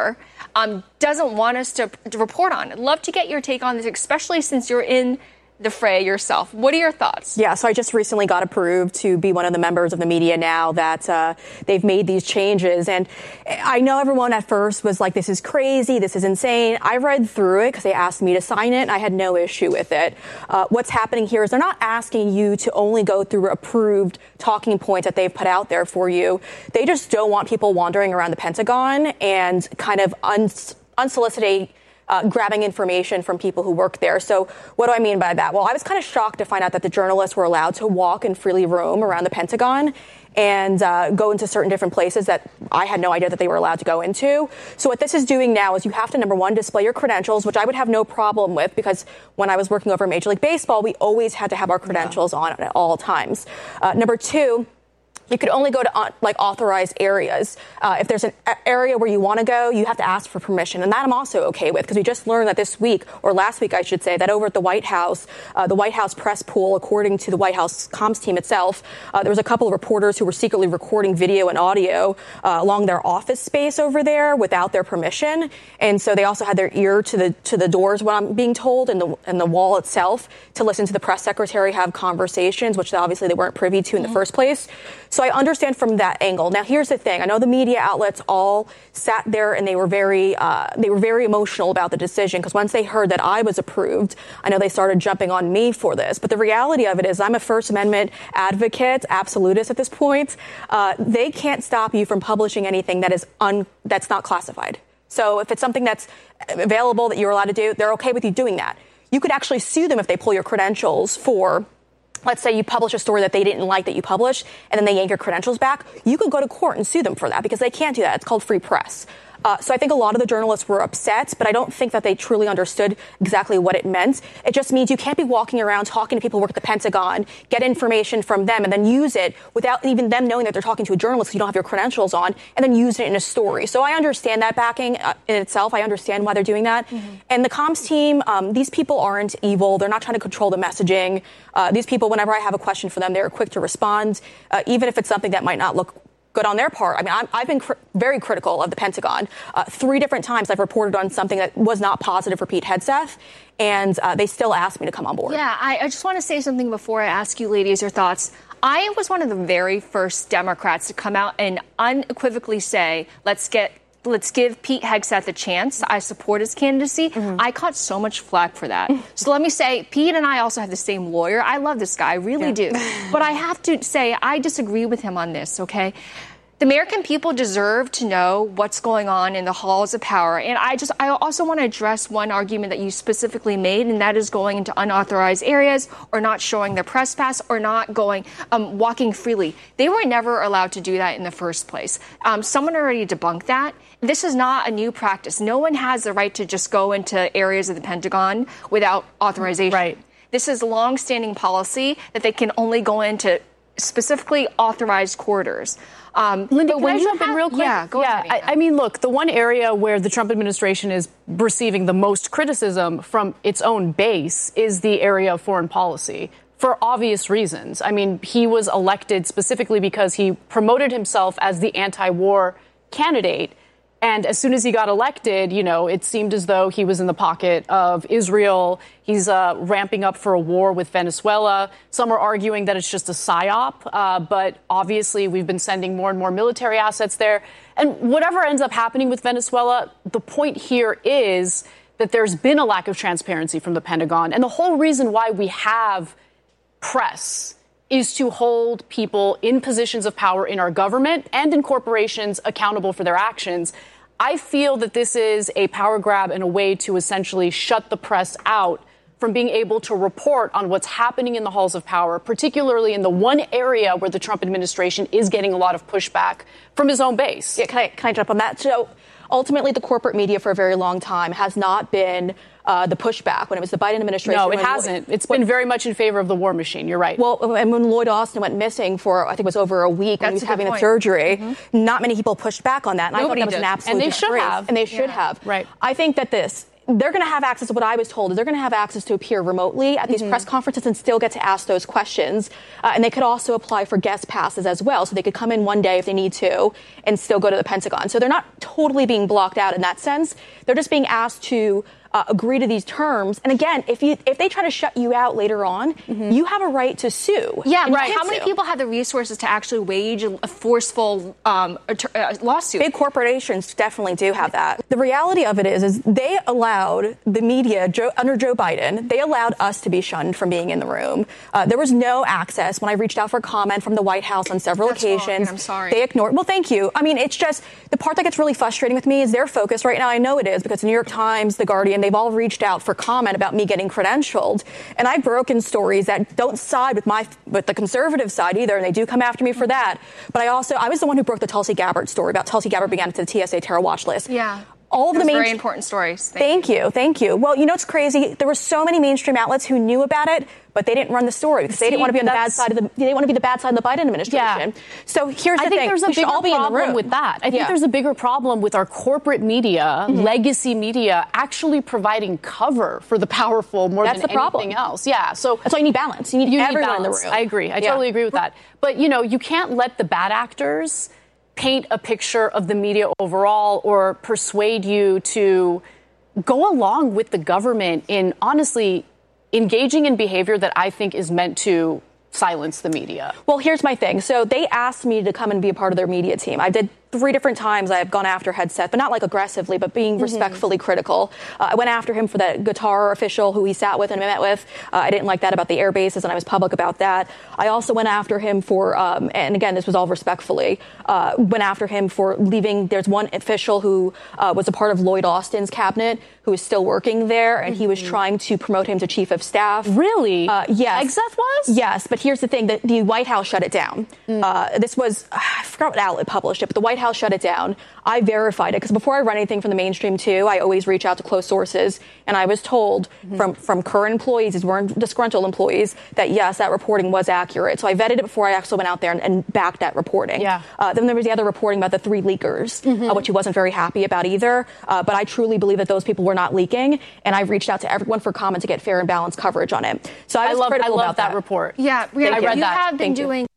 um, doesn't want us to, to report on. I'd love to get your take on this, especially since you're in the fray yourself. What are your thoughts? Yeah, so I just recently got approved to be one of the members of the media now that uh, they've made these changes. And I know everyone at first was like, this is crazy, this is insane. I read through it because they asked me to sign it, and I had no issue with it. Uh, what's happening here is they're not asking you to only go through approved talking points that they've put out there for you. They just don't want people wandering around the Pentagon and kind of uns- unsolicited Uh, grabbing information from people who work there. So what do I mean by that? Well, I was kind of shocked to find out that the journalists were allowed to walk and freely roam around the Pentagon and uh, go into certain different places that I had no idea that they were allowed to go into. So what this is doing now is you have to, number one, display your credentials, which I would have no problem with because when I was working over Major League Baseball, we always had to have our credentials yeah. on at all times. Uh, number two, you could only go to uh, like authorized areas. Uh, if there's an a- area where you want to go, you have to ask for permission. And that I'm also okay with because we just learned that this week, or last week, I should say, that over at the White House, uh, the White House press pool, according to the White House comms team itself, uh, there was a couple of reporters who were secretly recording video and audio uh, along their office space over there without their permission. And so they also had their ear to the to the doors, what I'm being told, and the and the wall itself to listen to the press secretary have conversations, which obviously they weren't privy to in mm-hmm. the first place. So I understand from that angle. Now, here's the thing. I know the media outlets all sat there and they were very uh, they were very emotional about the decision because once they heard that I was approved, I know they started jumping on me for this. But the reality of it is I'm a First Amendment advocate, absolutist at this point. Uh, they can't stop you from publishing anything that is un- that's not classified. So if it's something that's available that you're allowed to do, they're okay with you doing that. You could actually sue them if they pull your credentials for, let's say you publish a story that they didn't like that you published, and then they yank your credentials back. You could go to court and sue them for that because they can't do that. It's called free press. Uh, so I think a lot of the journalists were upset, but I don't think that they truly understood exactly what it meant. It just means you can't be walking around talking to people who work at the Pentagon, get information from them, and then use it without even them knowing that they're talking to a journalist because you don't have your credentials on, and then use it in a story. So I understand that backing uh, in itself. I understand why they're doing that. Mm-hmm. And the comms team, um, these people aren't evil. They're not trying to control the messaging. Uh, these people, whenever I have a question for them, they're quick to respond, uh, even if it's something that might not look good on their part. I mean, I'm, I've been cr- very critical of the Pentagon. Uh, three different times I've reported on something that was not positive for Pete Hegseth, and uh, they still asked me to come on board. Yeah, I, I just want to say something before I ask you, ladies, your thoughts. I was one of the very first Democrats to come out and unequivocally say, let's get Let's give Pete Hegseth a chance. I support his candidacy. Mm-hmm. I caught so much flack for that. So let me say, Pete and I also have the same lawyer. I love this guy, I really yeah. do. But I have to say, I disagree with him on this, okay? The American people deserve to know what's going on in the halls of power. And I just, I also want to address one argument that you specifically made, and that is going into unauthorized areas or not showing their press pass or not going, um, walking freely. They were never allowed to do that in the first place. Um, someone already debunked that. This is not a new practice. No one has the right to just go into areas of the Pentagon without authorization. Right. This is a long-standing policy that they can only go into specifically authorized corridors. Um, Linda, can I jump have, in real quick? Yeah, go yeah, ahead. I, I mean, look, the one area where the Trump administration is receiving the most criticism from its own base is the area of foreign policy, for obvious reasons. I mean, he was elected specifically because he promoted himself as the anti-war candidate. And as soon as he got elected, you know, it seemed as though he was in the pocket of Israel. He's uh, ramping up for a war with Venezuela. Some are arguing that it's just a psyop. Uh, but obviously, we've been sending more and more military assets there. And whatever ends up happening with Venezuela, the point here is that there's been a lack of transparency from the Pentagon. And the whole reason why we have press is to hold people in positions of power in our government and in corporations accountable for their actions. I feel that this is a power grab and a way to essentially shut the press out from being able to report on what's happening in the halls of power, particularly in the one area where the Trump administration is getting a lot of pushback from his own base. Yeah, can I, can I jump on that? So ultimately, the corporate media for a very long time has not been Uh, the pushback when it was the Biden administration. No, it hasn't. It's when, been very much in favor of the war machine. You're right. Well, and when Lloyd Austin went missing for, I think it was over a week when he was having the surgery, mm-hmm. not many people pushed back on that. And Nobody I thought that was did. an absolute And they disgrace. should have. And they should yeah. have. Right. I think that this, they're going to have access to what I was told is they're going to have access to appear remotely at these mm-hmm. press conferences and still get to ask those questions. Uh, and they could also apply for guest passes as well. So they could come in one day if they need to and still go to the Pentagon. So they're not totally being blocked out in that sense. They're just being asked to Uh, agree to these terms. And again, if you if they try to shut you out later on, mm-hmm. you have a right to sue. Yeah, right. How sue. many people have the resources to actually wage a forceful um, uh, lawsuit? Big corporations definitely do have that. The reality of it is, is they allowed the media Joe, under Joe Biden. They allowed us to be shunned from being in the room. Uh, there was no access when I reached out for comment from the White House on several That's occasions. Wrong, I'm sorry. They ignored. Well, thank you. I mean, it's just the part that gets really frustrating with me is their focus right now. I know it is because the New York Times, The Guardian, they've all reached out for comment about me getting credentialed. And I've broken stories that don't side with my with the conservative side either, and they do come after me for that. But I also, I was the one who broke the Tulsi Gabbard story about Tulsi Gabbard being added to the T S A terror watch list. Yeah. All of Those the main very important stories. Thank, thank you. you, thank you. Well, you know what's crazy? There were so many mainstream outlets who knew about it, but they didn't run the story because See, they didn't want to be on the bad side of the. They didn't want to be the bad side of the Biden administration. Yeah. So here's the I think thing: there's a we should bigger all be in the problem room. with that. I think yeah. there's a bigger problem with our corporate media, mm-hmm. legacy media, actually providing cover for the powerful more That's than the problem. anything else. Yeah. So that's why you need balance. You need you everyone need in the balance. room. I agree. I yeah. totally agree with that. But you know, you can't let the bad actors paint a picture of the media overall or persuade you to go along with the government in honestly engaging in behavior that I think is meant to silence the media. Well, here's my thing. So they asked me to come and be a part of their media team. I did three different times. I have gone after Hegseth, but not like aggressively, but being mm-hmm. respectfully critical. Uh, I went after him for that guitar official who he sat with and met with. Uh, I didn't like that about the air bases, and I was public about that. I also went after him for, um, and again, this was all respectfully, uh, went after him for leaving. There's one official who uh, was a part of Lloyd Austin's cabinet who is still working there, and mm-hmm. he was trying to promote him to chief of staff. Really? Uh, yes. Hegseth was? Yes, but here's the thing. The, the White House shut it down. Mm. Uh, this was, I forgot what outlet published it, but the White House shut it down. I verified it because before I run anything from the mainstream too, I always reach out to close sources. And I was told mm-hmm. from, from current employees, these weren't disgruntled employees, that yes, that reporting was accurate. So I vetted it before I actually went out there and, and backed that reporting. Yeah. Uh, then there was the other reporting about the three leakers, mm-hmm. uh, which he wasn't very happy about either. Uh, but I truly believe that those people were not leaking. And I reached out to everyone for comment to get fair and balanced coverage on it. So I was I love, critical I love about that, that report. Yeah, Brianna, I read you that. have been Thank you. doing.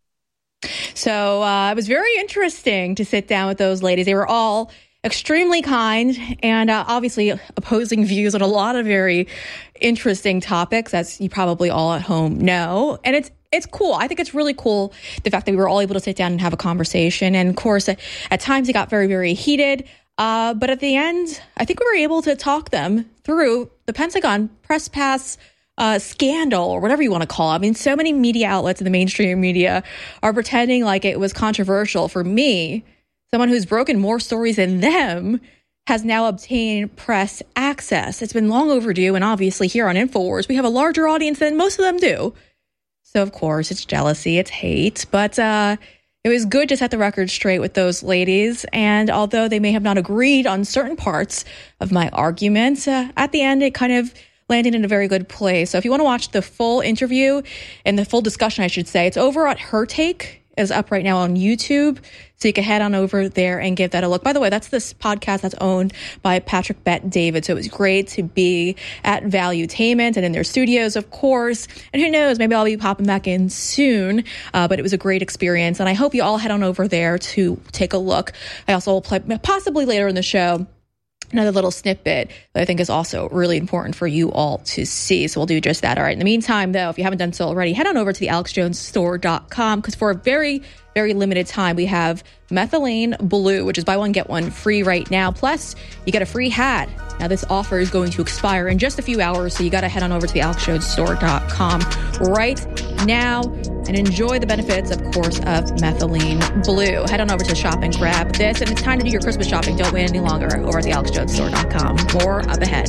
So uh, it was very interesting to sit down with those ladies. They were all extremely kind and uh, obviously opposing views on a lot of very interesting topics, as you probably all at home know. And it's it's cool. I think it's really cool, the fact that we were all able to sit down and have a conversation. And of course, at, at times it got very, very heated. Uh, but at the end, I think we were able to talk them through the Pentagon press pass Uh, scandal, or whatever you want to call it. I mean, so many media outlets in the mainstream media are pretending like it was controversial. For me, someone who's broken more stories than them has now obtained press access. It's been long overdue, and obviously here on InfoWars, we have a larger audience than most of them do. So, of course, it's jealousy, it's hate, but uh, it was good to set the record straight with those ladies. And although they may have not agreed on certain parts of my argument, uh, at the end, it kind of landed in a very good place. So if you want to watch the full interview and the full discussion, I should say, it's over at Her Take, is up right now on YouTube. So you can head on over there and give that a look. By the way, that's this podcast that's owned by Patrick Bet David. So it was great to be at Valuetainment and in their studios, of course. And who knows, maybe I'll be popping back in soon. Uh, but it was a great experience. And I hope you all head on over there to take a look. I also will play possibly later in the show another little snippet that I think is also really important for you all to see. So we'll do just that. All right. In the meantime, though, if you haven't done so already, head on over to the alex jones store dot com because for a very, very limited time, we have Methylene Blue, which is buy one, get one free right now. Plus, you get a free hat. Now, this offer is going to expire in just a few hours, so you got to head on over to the alex jones store dot com right now and enjoy the benefits, of course, of Methylene Blue. Head on over to the shop and grab this, and it's time to do your Christmas shopping. Don't wait any longer over at the alex jones store dot com. More up ahead.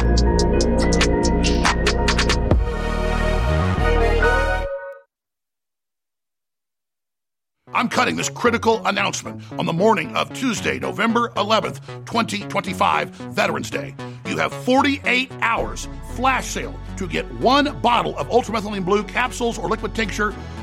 I'm cutting this critical announcement on the morning of Tuesday, November eleventh, twenty twenty-five, Veterans Day. You have forty-eight hours flash sale to get one bottle of ultramethylene blue capsules or liquid tincture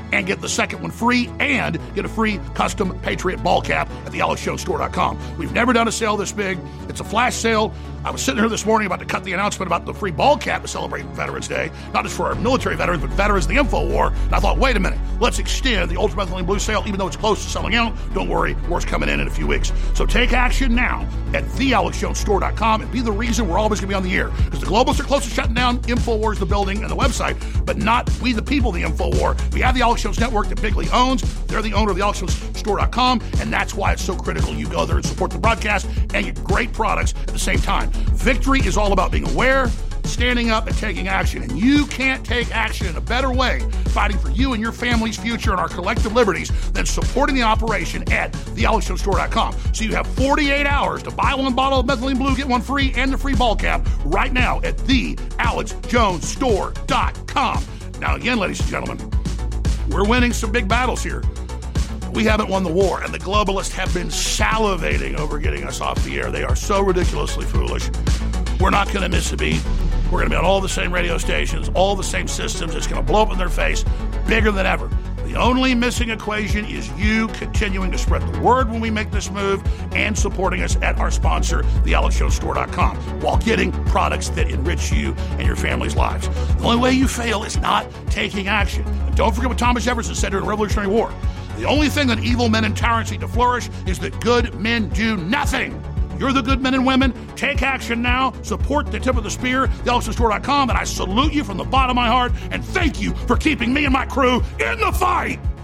and get the second one free and get a free custom Patriot ball cap at the alex jones store dot com. We've never done a sale this big. It's a flash sale. I was sitting here this morning about to cut the announcement about the free ball cap to celebrate Veterans Day, not just for our military veterans, but veterans of the InfoWar. And I thought, wait a minute, let's extend the ultramethylene blue sale, even though it's close to selling out. Don't worry, more's coming in in a few weeks. So take action now at the alex jones store dot com and be the reason we're always going to be on the air. Because the globalists are close to shutting down InfoWars, the building, and the website, but not we the people, the InfoWar. We have the Alex Jones Network that Bigley owns. They're the owner of the alex jones store dot com, and that's why it's so critical you go there and support the broadcast and get great products at the same time. Victory is all about being aware, standing up, and taking action. And you can't take action in a better way fighting for you and your family's future and our collective liberties than supporting the operation at the alex jones store dot com. So you have forty-eight hours to buy one bottle of methylene blue, get one free, and the free ball cap right now at the alex jones store dot com. Now again, ladies and gentlemen, we're winning some big battles here. We haven't won the war, and the globalists have been salivating over getting us off the air. They are so ridiculously foolish. We're not going to miss a beat. We're going to be on all the same radio stations, all the same systems. It's going to blow up in their face, bigger than ever. The only missing equation is you continuing to spread the word when we make this move and supporting us at our sponsor, the alex jones store dot com, while getting products that enrich you and your family's lives. The only way you fail is not taking action. And don't forget what Thomas Jefferson said during the Revolutionary War. The only thing that evil men and tyrants need to flourish is that good men do nothing. You're the good men and women. Take action now. Support the tip of the spear, the alex jones store dot com, and I salute you from the bottom of my heart, and thank you for keeping me and my crew in the fight.